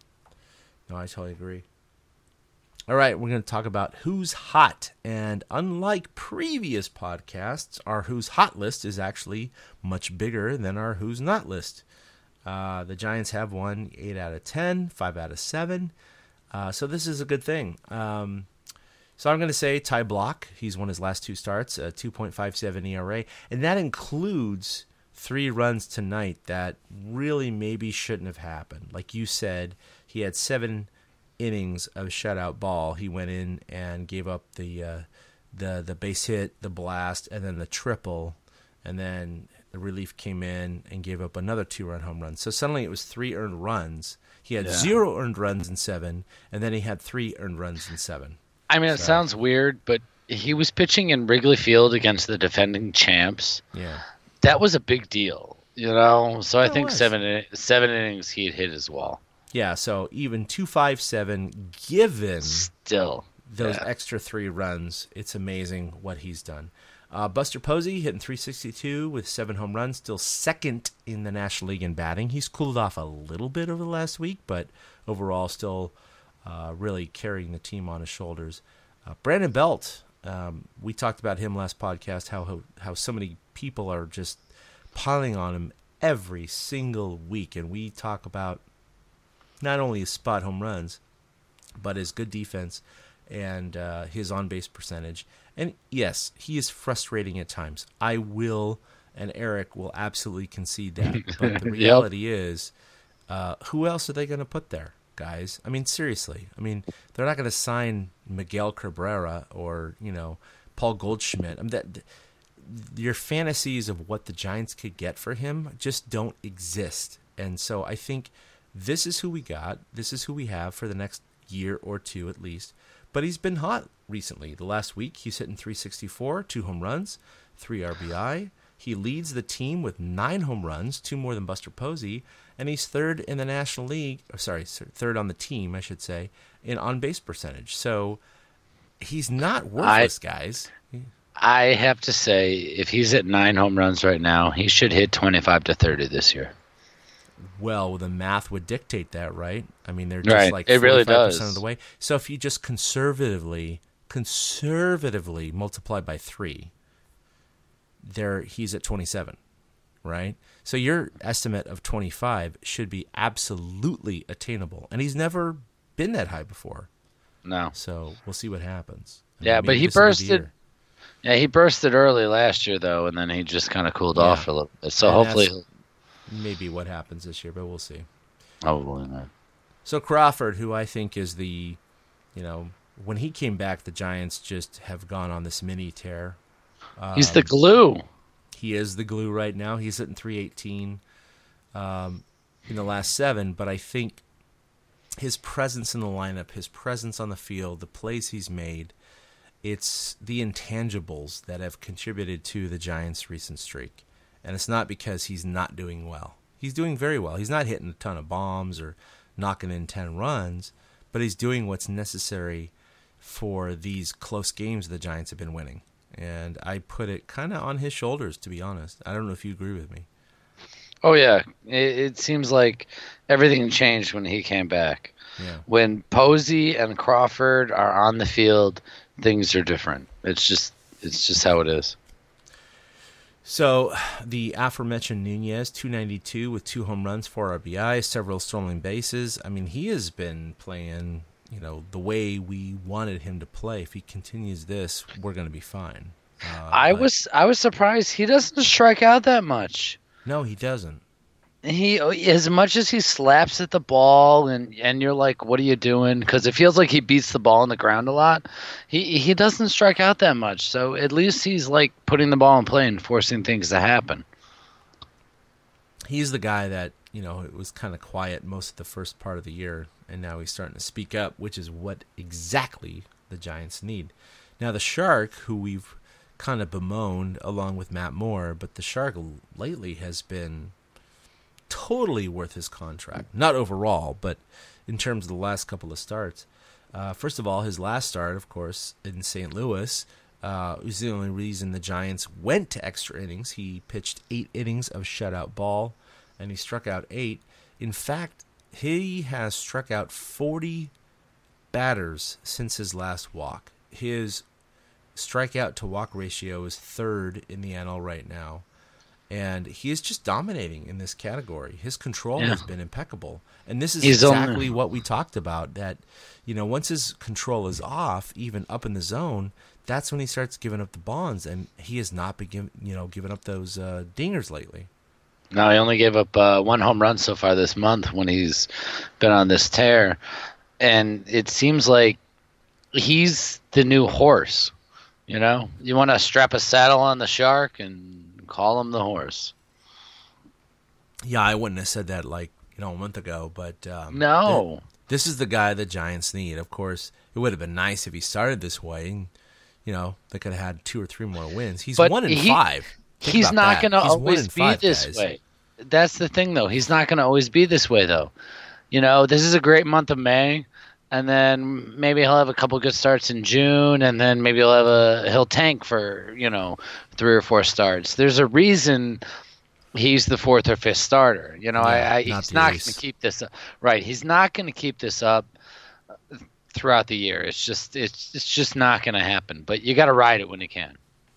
No, I totally agree. All right, we're going to talk about Who's Hot. And unlike previous podcasts, our Who's Hot list is actually much bigger than our Who's Not list. Uh, the Giants have won eight out of ten, five out of seven. Uh, so this is a good thing. Um, so I'm going to say Ty Block. He's won his last two starts, a two point five seven E R A. And that includes three runs tonight that really maybe shouldn't have happened. Like you said, he had seven innings of shutout ball. He went in and gave up the uh, the the base hit, the blast, and then the triple, and then the relief came in and gave up another two-run home run. So suddenly it was three earned runs. He had yeah. zero earned runs in seven, and then he had three earned runs in seven. I mean, it so. sounds weird, but he was pitching in Wrigley Field against the defending champs. Yeah, that was a big deal, you know. So I it think was. seven seven innings he'd hit as well. Yeah, so even two five seven, given still those yeah. extra three runs, it's amazing what he's done. Uh, Buster Posey hitting three sixty-two with seven home runs, still second in the National League in batting. He's cooled off a little bit over the last week, but overall still uh, really carrying the team on his shoulders. Uh, Brandon Belt, um, we talked about him last podcast, how, how how so many people are just piling on him every single week, and we talk about not only his spot home runs, but his good defense and uh, his on-base percentage. And yes, he is frustrating at times. I will, and Eric will absolutely concede that. But the reality yep. is, uh, who else are they going to put there, guys? I mean, seriously. I mean, they're not going to sign Miguel Cabrera or, you know, Paul Goldschmidt. I mean, that, your fantasies of what the Giants could get for him just don't exist. And so I think this is who we got. This is who we have for the next year or two at least. But he's been hot recently. The last week, he's hitting three sixty-four, two home runs, three R B I. He leads the team with nine home runs, two more than Buster Posey, and he's third in the National League, or sorry, third on the team, I should say, in on-base percentage. So he's not worthless, I, guys. I have to say, if he's at nine home runs right now, he should hit twenty-five to thirty this year. Well, the math would dictate that, right? I mean, they're just right. like it really forty-five does. percent of the way. So if you just conservatively, conservatively multiply by three, there he's at twenty-seven, right? So your estimate of twenty-five should be absolutely attainable, and he's never been that high before. No. So we'll see what happens. I yeah, mean, but he this will be the bursted. year. Yeah, he bursted early last year though, and then he just kind of cooled Yeah. off for a little bit. So And hopefully, that's maybe what happens this year, but we'll see. probably not. So Crawford, who I think is the, you know, when he came back, the Giants just have gone on this mini tear. Um, He's the glue. He is the glue right now. He's hitting three eighteen um, in the last seven, but I think his presence in the lineup, his presence on the field, the plays he's made, it's the intangibles that have contributed to the Giants' recent streak. And it's not because he's not doing well. He's doing very well. He's not hitting a ton of bombs or knocking in ten runs, but he's doing what's necessary for these close games the Giants have been winning. And I put it kind of on his shoulders, to be honest. I don't know if you agree with me. Oh yeah, it, it seems like everything changed when he came back. Yeah. When Posey and Crawford are on the field, things are different. It's just it's just how it is. So the aforementioned Nunez, two ninety-two with two home runs, four R B Is, several stolen bases. I mean, he has been playing, you know, the way we wanted him to play. If he continues this, we're going to be fine. Uh, I but- was I was surprised he doesn't strike out that much. No, he doesn't. He as much as he slaps at the ball and and you're like, what are you doing? Because it feels like he beats the ball on the ground a lot. He he doesn't strike out that much. So at least he's like putting the ball in play and forcing things to happen. He's the guy that, you know, it was kind of quiet most of the first part of the year, and now he's starting to speak up, which is what exactly the Giants need. Now the Shark, who we've kind of bemoaned along with Matt Moore, but the Shark lately has been totally worth his contract. Not overall, but in terms of the last couple of starts. Uh, first of all, his last start, of course, in Saint Louis, uh, was the only reason the Giants went to extra innings. He pitched eight innings of shutout ball, and he struck out eight. In fact, he has struck out forty batters since his last walk. His strikeout to walk ratio is third in the N L right now. And he is just dominating in this category. His control Yeah. has been impeccable. And this is He's exactly only- what we talked about, that, you know, once his control is off, even up in the zone, that's when he starts giving up the bonds. And he has not been, giv- you know, giving up those uh, dingers lately. No, he only gave up uh, one home run so far this month when he's been on this tear. And it seems like he's the new horse. You know, you want to strap a saddle on the Shark and call him the horse. Yeah, I wouldn't have said that like, you know, a month ago, but um, No. th- this is the guy the Giants need. Of course, it would have been nice if he started this way, and you know they could have had two or three more wins. He's But one in he- five. Think He's about not that. going to He's one always in be five, this guys. way. That's the thing, though. He's not going to always be this way, though. You know, this is a great month of May, and then maybe he'll have a couple good starts in June, and then maybe he'll have a he'll tank for, you know, three or four starts. There's a reason he's the fourth or fifth starter. You know, Yeah, I, I not he's the not ace. going to keep this up. Right, he's not going to keep this up throughout the year. It's just it's it's just not going to happen. But you got to ride it when you can.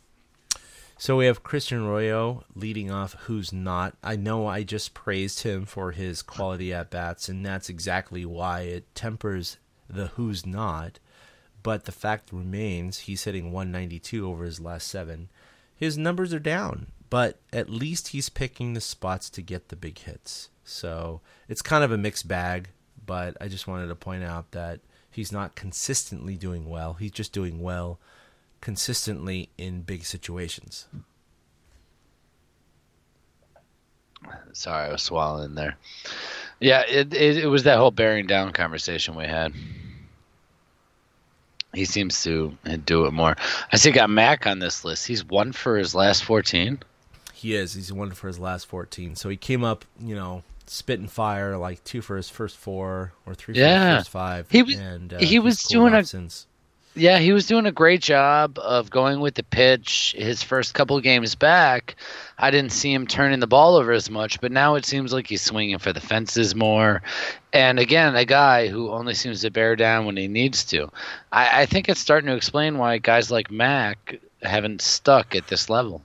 So we have Christian Arroyo leading off Who's Not. I know I just praised him for his quality at-bats, and that's exactly why it tempers the Who's Not. But the fact remains he's hitting one ninety-two over his last seven. His numbers are down, but at least he's picking the spots to get the big hits. So it's kind of a mixed bag, but I just wanted to point out that he's not consistently doing well. He's just doing well consistently in big situations. Sorry, I was swallowing there. Yeah, it, it it was that whole bearing down conversation we had. He seems to do it more. I see got Mac on this list. He's one for his last fourteen. He is. He's one for his last fourteen. So he came up, you know, spit and fire, like two for his first four or three yeah. for his first five. He was, and, uh, he was doing a since. Yeah, he was doing a great job of going with the pitch. His first couple of games back, I didn't see him turning the ball over as much, but now it seems like he's swinging for the fences more. And again, a guy who only seems to bear down when he needs to. I, I think it's starting to explain why guys like Mac haven't stuck at this level.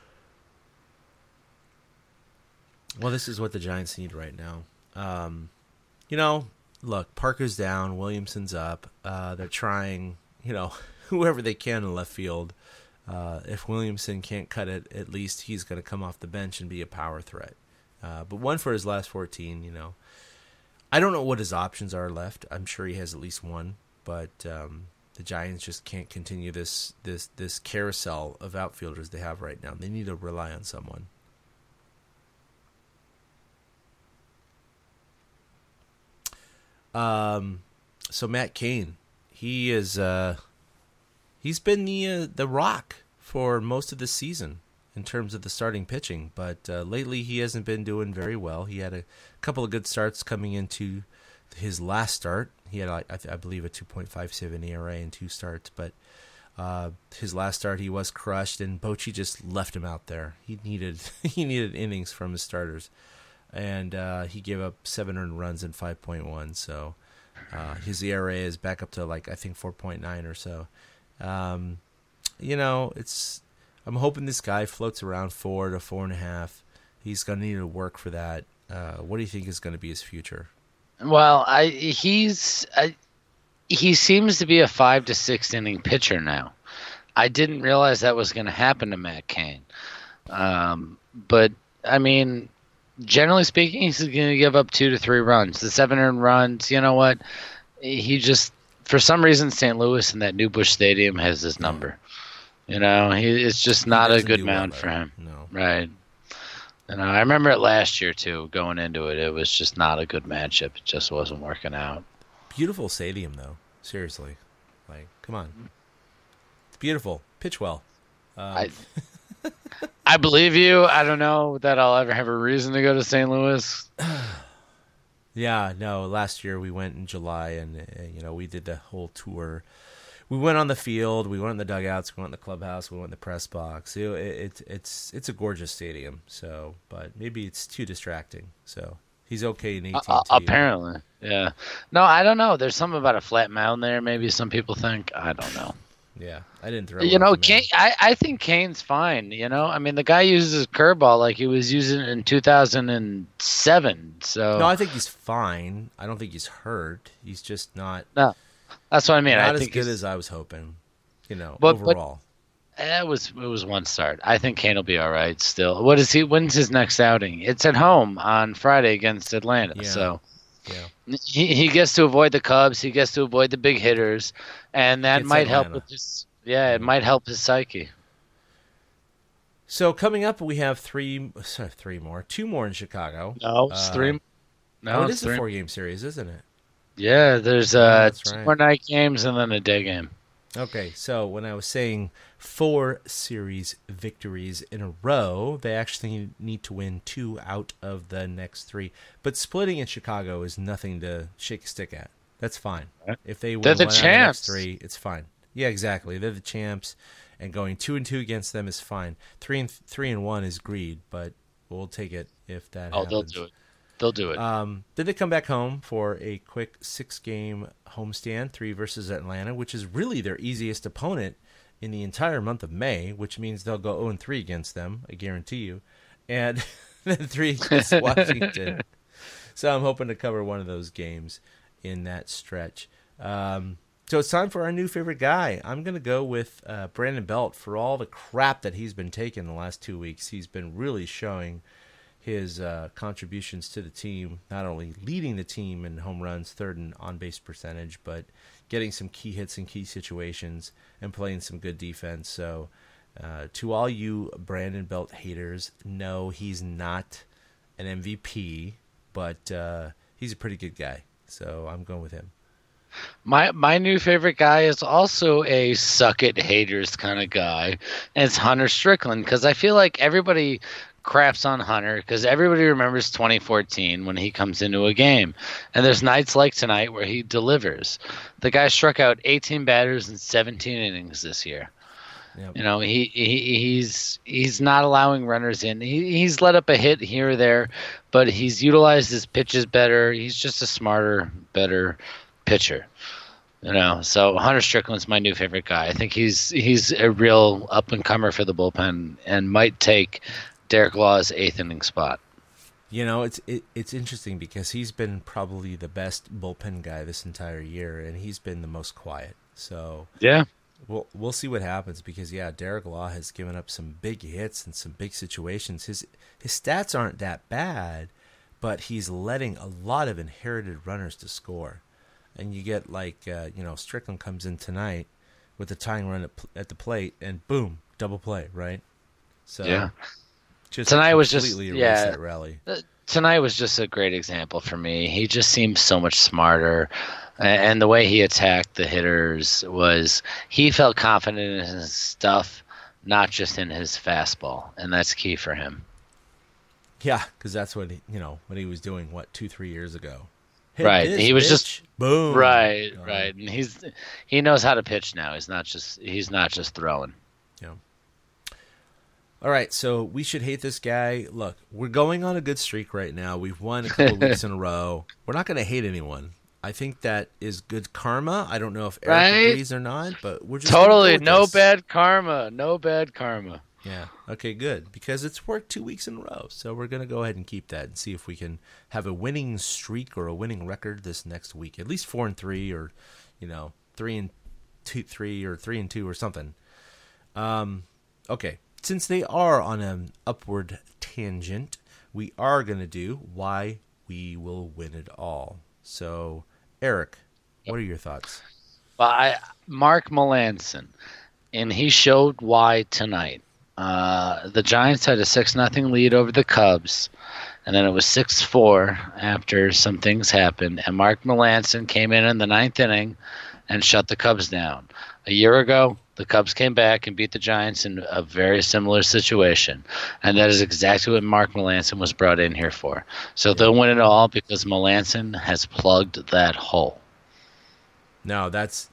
Well, this is what the Giants need right now. Um, you know, look, Parker's down, Williamson's up. Uh, they're trying, you know, whoever they can in left field. Uh, if Williamson can't cut it, at least he's going to come off the bench and be a power threat. Uh, but one for his last fourteen, you know. I don't know what his options are left. I'm sure he has at least one, but um, the Giants just can't continue this this this carousel of outfielders they have right now. They need to rely on someone. Um, so Matt Cain, he is uh, he's been the uh, the rock for most of the season in terms of the starting pitching, but uh, lately he hasn't been doing very well. He had a couple of good starts coming into his last start. He had, I, I believe, a two point five seven E R A in two starts, but uh, his last start he was crushed, and Bochy just left him out there. He needed he needed innings from his starters. And uh, he gave up seven earned runs in five point one, so uh, his E R A is back up to, like, I think four point nine or so. Um, you know, it's I'm hoping this guy floats around four to four and a half. He's going to need to work for that. Uh, what do you think is going to be his future? Well, I he's I, he seems to be a five to six inning pitcher now. I didn't realize that was going to happen to Matt Cain, um, but I mean. Generally speaking, he's going to give up two to three runs. The seven earned runs, you know what? He just, for some reason, Saint Louis and that New Busch Stadium has his number. You know, he it's just not a good mound well, for him. No. Right. You know, I remember it last year, too, going into it. It was just not a good matchup. It just wasn't working out. Beautiful stadium, though. Seriously. Like, come on. It's beautiful. Pitch well. Um, I I believe you. I don't know that I'll ever have a reason to go to Saint Louis. Yeah, no. Last year we went in July, and uh, you know we did the whole tour. We went on the field, we went in the dugouts, we went in the clubhouse, we went in the press box. It, it, it's it's a gorgeous stadium. So, but maybe it's too distracting. So he's okay in A T and T. Uh, apparently, yeah. No, I don't know. There's something about a flat mound there. Maybe some people think. I don't know. Yeah, I didn't throw. You know, Cain, I, I think Cain's fine. You know, I mean, the guy uses his curveball like he was using it in two thousand seven. So no, I think he's fine. I don't think he's hurt. He's just not. No, that's what I mean. Not I as think good as I was hoping. You know, but, overall. But it was it was one start. I think Cain will be all right still. What is he? When's his next outing? It's at home on Friday against Atlanta. Yeah. So. Yeah. He he gets to avoid the Cubs. He gets to avoid the big hitters, and that It's might Atlanta. help with his. Yeah, it might help his psyche. So coming up, we have three, sorry, three more, two more in Chicago. No, it's Uh, three. No, oh, it it's is three. a four-game series, isn't it? Yeah, there's Yeah, uh that's two right. more night games and then a day game. Okay, so when I was saying four series victories in a row, they actually need to win two out of the next three. But splitting in Chicago is nothing to shake a stick at. That's fine. If they win They're the one out of the next champs. three, it's fine. Yeah, exactly. They're the champs, and going two and two against them is fine. Three and three and one is greed, but we'll take it if that Oh, happens. they'll do it. They'll do it. Um, then they come back home for a quick six-game homestand, three versus Atlanta, which is really their easiest opponent in the entire month of May, which means they'll go oh and three against them, I guarantee you, and then three against Washington. So I'm hoping to cover one of those games in that stretch. Um, so it's time for our new favorite guy. I'm going to go with uh, Brandon Belt. For all the crap that he's been taking the last two weeks, he's been really showing his uh, contributions to the team, not only leading the team in home runs, third in on-base percentage, but getting some key hits in key situations and playing some good defense. So uh, to all you Brandon Belt haters, no, he's not an M V P, but uh, he's a pretty good guy, so I'm going with him. My my new favorite guy is also a suck it haters kind of guy, and it's Hunter Strickland, because I feel like everybody craps on Hunter because everybody remembers twenty fourteen when he comes into a game, and there's nights like tonight where he delivers. The guy struck out eighteen batters in seventeen innings this year. Yep. You know, he, he he's he's not allowing runners in. He he's let up a hit here or there, but he's utilized his pitches better. He's just a smarter, better pitcher. You know, so Hunter Strickland's my new favorite guy. I think he's he's a real up and comer for the bullpen and might take Derek Law's eighth inning spot. You know, it's it, it's interesting because he's been probably the best bullpen guy this entire year, and he's been the most quiet. So yeah, we'll we'll see what happens because yeah, Derek Law has given up some big hits and some big situations. His his stats aren't that bad, but he's letting a lot of inherited runners to score. And you get like, uh, you know, Strickland comes in tonight with the tying run at, at the plate, and boom, double play, right? So yeah, just tonight was just yeah. That rally. Tonight was just a great example for me. He just seemed so much smarter, and the way he attacked the hitters was he felt confident in his stuff, not just in his fastball, and that's key for him. Yeah, because that's what he, you know what he was doing. What two, three years ago. Hit right, this, he was bitch. just boom. Right, uh, right, and he's he knows how to pitch now. He's not just he's not just throwing. Yeah. All right, so we should hate this guy. Look, we're going on a good streak right now. We've won a couple weeks in a row. We're not going to hate anyone. I think that is good karma. I don't know if Eric right? agrees or not, but we're just totally go no this. bad karma. No bad karma. Yeah. Okay, good. Because it's worked two weeks in a row. So we're going to go ahead and keep that and see if we can have a winning streak or a winning record this next week. At least four and three or, you know, three and two, three or three and two or something. Um, okay. Since they are on an upward tangent, we are going to do why we will win it all. So, Eric, what are your thoughts? Well, I, Mark Melancon, and he showed why tonight. Uh, the Giants had a six nothing lead over the Cubs, and then it was six four after some things happened, and Mark Melancon came in in the ninth inning and shut the Cubs down. A year ago, the Cubs came back and beat the Giants in a very similar situation, and that is exactly what Mark Melancon was brought in here for. So they'll win it all because Melancon has plugged that hole. No, that's...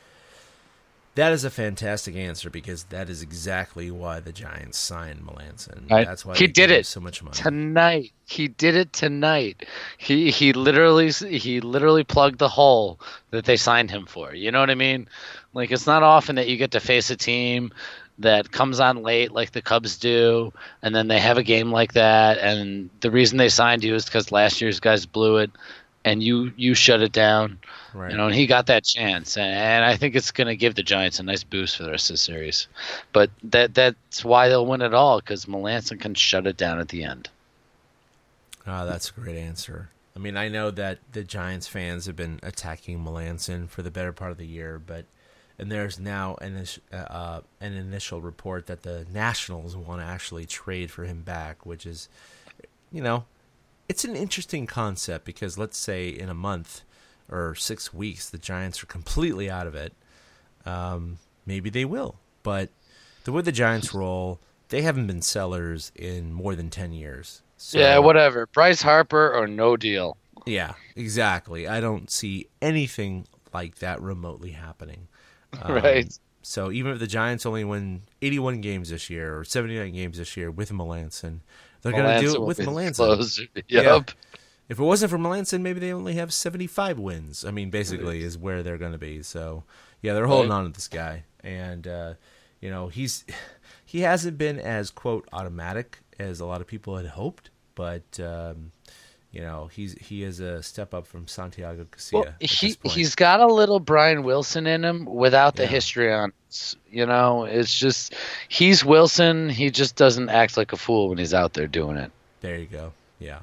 That is a fantastic answer because that is exactly why the Giants signed Melancon. Right. That's why he they did gave him it so much money tonight. He did it tonight. He he literally he literally plugged the hole that they signed him for. You know what I mean? Like it's not often that you get to face a team that comes on late like the Cubs do, and then they have a game like that. And the reason they signed you is because last year's guys blew it, and you you shut it down. Right. You know, and he got that chance, and I think it's going to give the Giants a nice boost for the rest of the series. But that that's why they'll win it all, because Melancon can shut it down at the end. Oh, that's a great answer. I mean, I know that the Giants fans have been attacking Melancon for the better part of the year, but and there's now an uh, an initial report that the Nationals want to actually trade for him back, which is, you know, it's an interesting concept because let's say in a month or six weeks, the Giants are completely out of it. Um, maybe they will. But the way the Giants roll, they haven't been sellers in more than ten years. So, yeah, whatever. Bryce Harper or no deal. Yeah, exactly. I don't see anything like that remotely happening. Um, right. So even if the Giants only win eighty-one games this year or seventy-nine games this year with Melancon, they're going to do it with Melancon. Yep. Yeah. If it wasn't for Melancon, maybe they only have seventy-five wins. I mean, basically, is where they're going to be. So, yeah, they're holding on to this guy, and uh, you know, he's he hasn't been as quote automatic as a lot of people had hoped, but um, you know, he's he is a step up from Santiago Casilla. Well, he he's got a little Brian Wilson in him without the yeah. history on. You know, it's just he's Wilson. He just doesn't act like a fool when he's out there doing it. There you go. Yeah.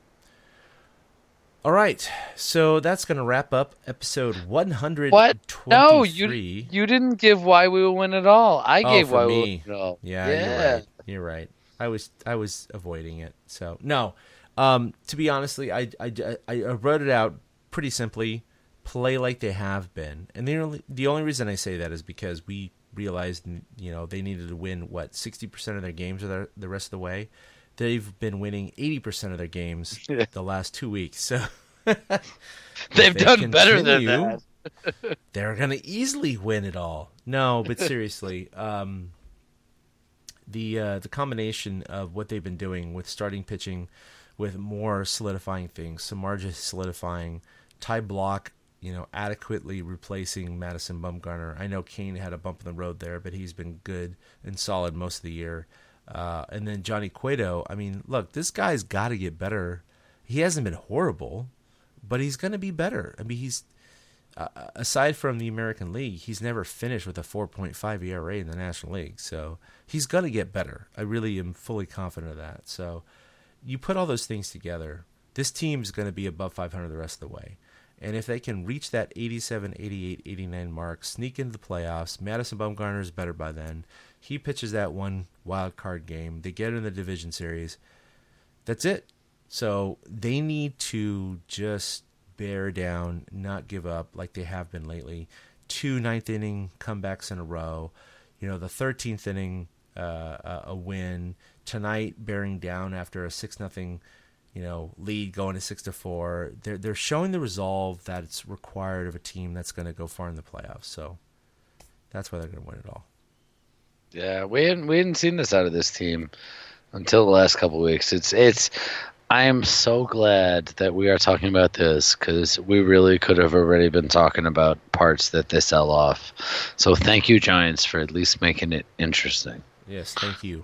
All right, so that's going to wrap up episode one hundred twenty-three. What? No, you you didn't give why we will win it all. I oh, gave for why me. we will win it all. Yeah, yeah, you're right. You're right. I was I was avoiding it. So no, Um, to be honestly, I, I, I wrote it out pretty simply. Play like they have been, and the only the only reason I say that is because we realized, you know, they needed to win what sixty percent of their games or the, the rest of the way. They've been winning eighty percent of their games the last two weeks, so they've they done better than that. They're gonna easily win it all. No, but seriously, um, the uh, the combination of what they've been doing with starting pitching, with more solidifying things, Samardzija solidifying, Ty Block, you know, adequately replacing Madison Bumgarner. I know Kane had a bump in the road there, but he's been good and solid most of the year. Uh, and then Johnny Cueto, I mean, look, this guy's got to get better. He hasn't been horrible, but he's going to be better. I mean, he's uh, aside from the American League, he's never finished with a four point five E R A in the National League. So he's going to get better. I really am fully confident of that. So you put all those things together, this team's going to be above five hundred the rest of the way. And if they can reach that eighty-seven, eighty-eight, eighty-nine mark, sneak into the playoffs, Madison Bumgarner is better by then. He pitches that one wild card game. They get in the division series. That's it. So they need to just bear down, not give up like they have been lately. Two ninth inning comebacks in a row. You know, the thirteenth inning, uh, a win. Tonight, bearing down after a six nothing you know, lead going to six to four. They're they're showing the resolve that it's required of a team that's going to go far in the playoffs. So that's why they're going to win it all. Yeah, we hadn't we hadn't seen this out of this team until the last couple of weeks. It's it's. I am so glad that we are talking about this because we really could have already been talking about parts that they sell off. So thank you, Giants, for at least making it interesting. Yes, thank you.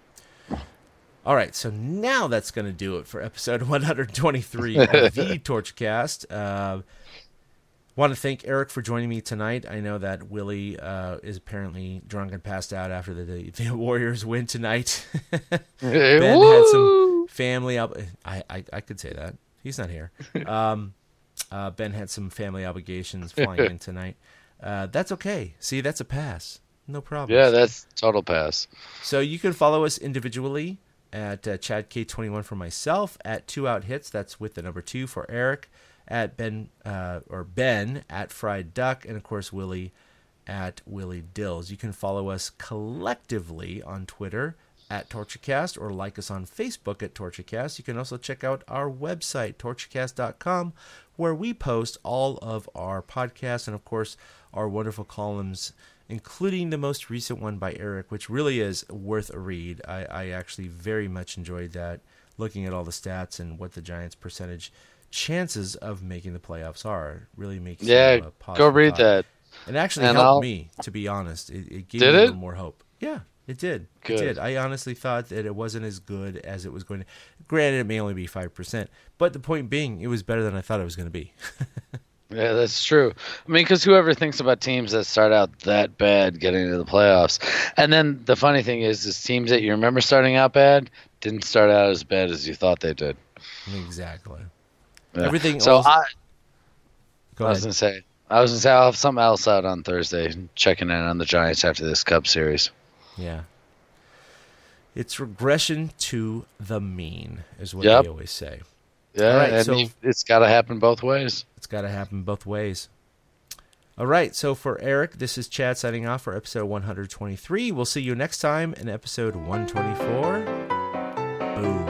All right, so now that's going to do it for episode one twenty-three of the Torchcast. Uh, want to thank Eric for joining me tonight. I know that Willie uh, is apparently drunk and passed out after the, the Warriors win tonight. Ben had some family ob- I, I I could say that. He's not here. Um, uh, Ben had some family obligations flying in tonight. Uh, that's okay. See, that's a pass. No problem. Yeah, that's total pass. So you can follow us individually at uh, Chad K twenty-one for myself, at Two Out Hits, that's with the number two for Eric, at Ben uh, or Ben at Fried Duck, and of course Willie at Willie Dills. You can follow us collectively on Twitter at Torchcast or like us on Facebook at Torchcast. You can also check out our website, torchcast dot com, where we post all of our podcasts and of course our wonderful columns, including the most recent one by Eric, which really is worth a read. I, I actually very much enjoyed that, looking at all the stats and what the Giants' percentage chances of making the playoffs are. It really makes yeah, you, uh, go read thought. that. It actually and helped I'll... me, to be honest. It, it gave did me it? a little more hope. Yeah, it did. Good. It did. I honestly thought that it wasn't as good as it was going to. Granted, it may only be five percent, but the point being, it was better than I thought it was going to be. Yeah, that's true. I mean, because whoever thinks about teams that start out that bad getting into the playoffs, and then the funny thing is, is teams that you remember starting out bad didn't start out as bad as you thought they did. Exactly. Yeah. Everything. So else... I, Go I was gonna say, I was gonna say I'll have something else out on Thursday, checking in on the Giants after this Cubs series. Yeah. It's regression to the mean, is what yep. they always say. Yeah, all right, and so it's got to happen both ways. It's got to happen both ways. All right, so for Eric, this is Chad signing off for episode one twenty-three. We'll see you next time in episode one twenty-four. Boom.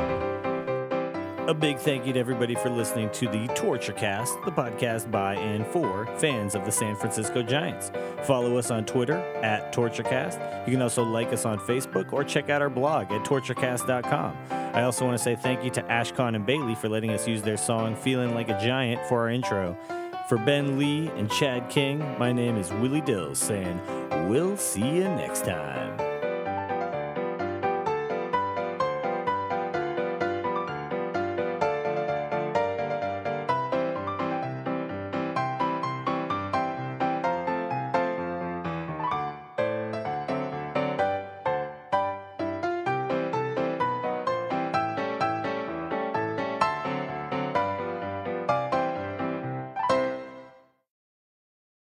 A big thank you to everybody for listening to the Torchcast, the podcast by and for fans of the San Francisco Giants. Follow us on Twitter at Torchcast. You can also like us on Facebook or check out our blog at torchcast dot com. I also want to say thank you to Ashcon and Bailey for letting us use their song Feeling Like a Giant for our intro. For Ben Lee and Chad King, my name is Willie Dills saying, we'll see you next time.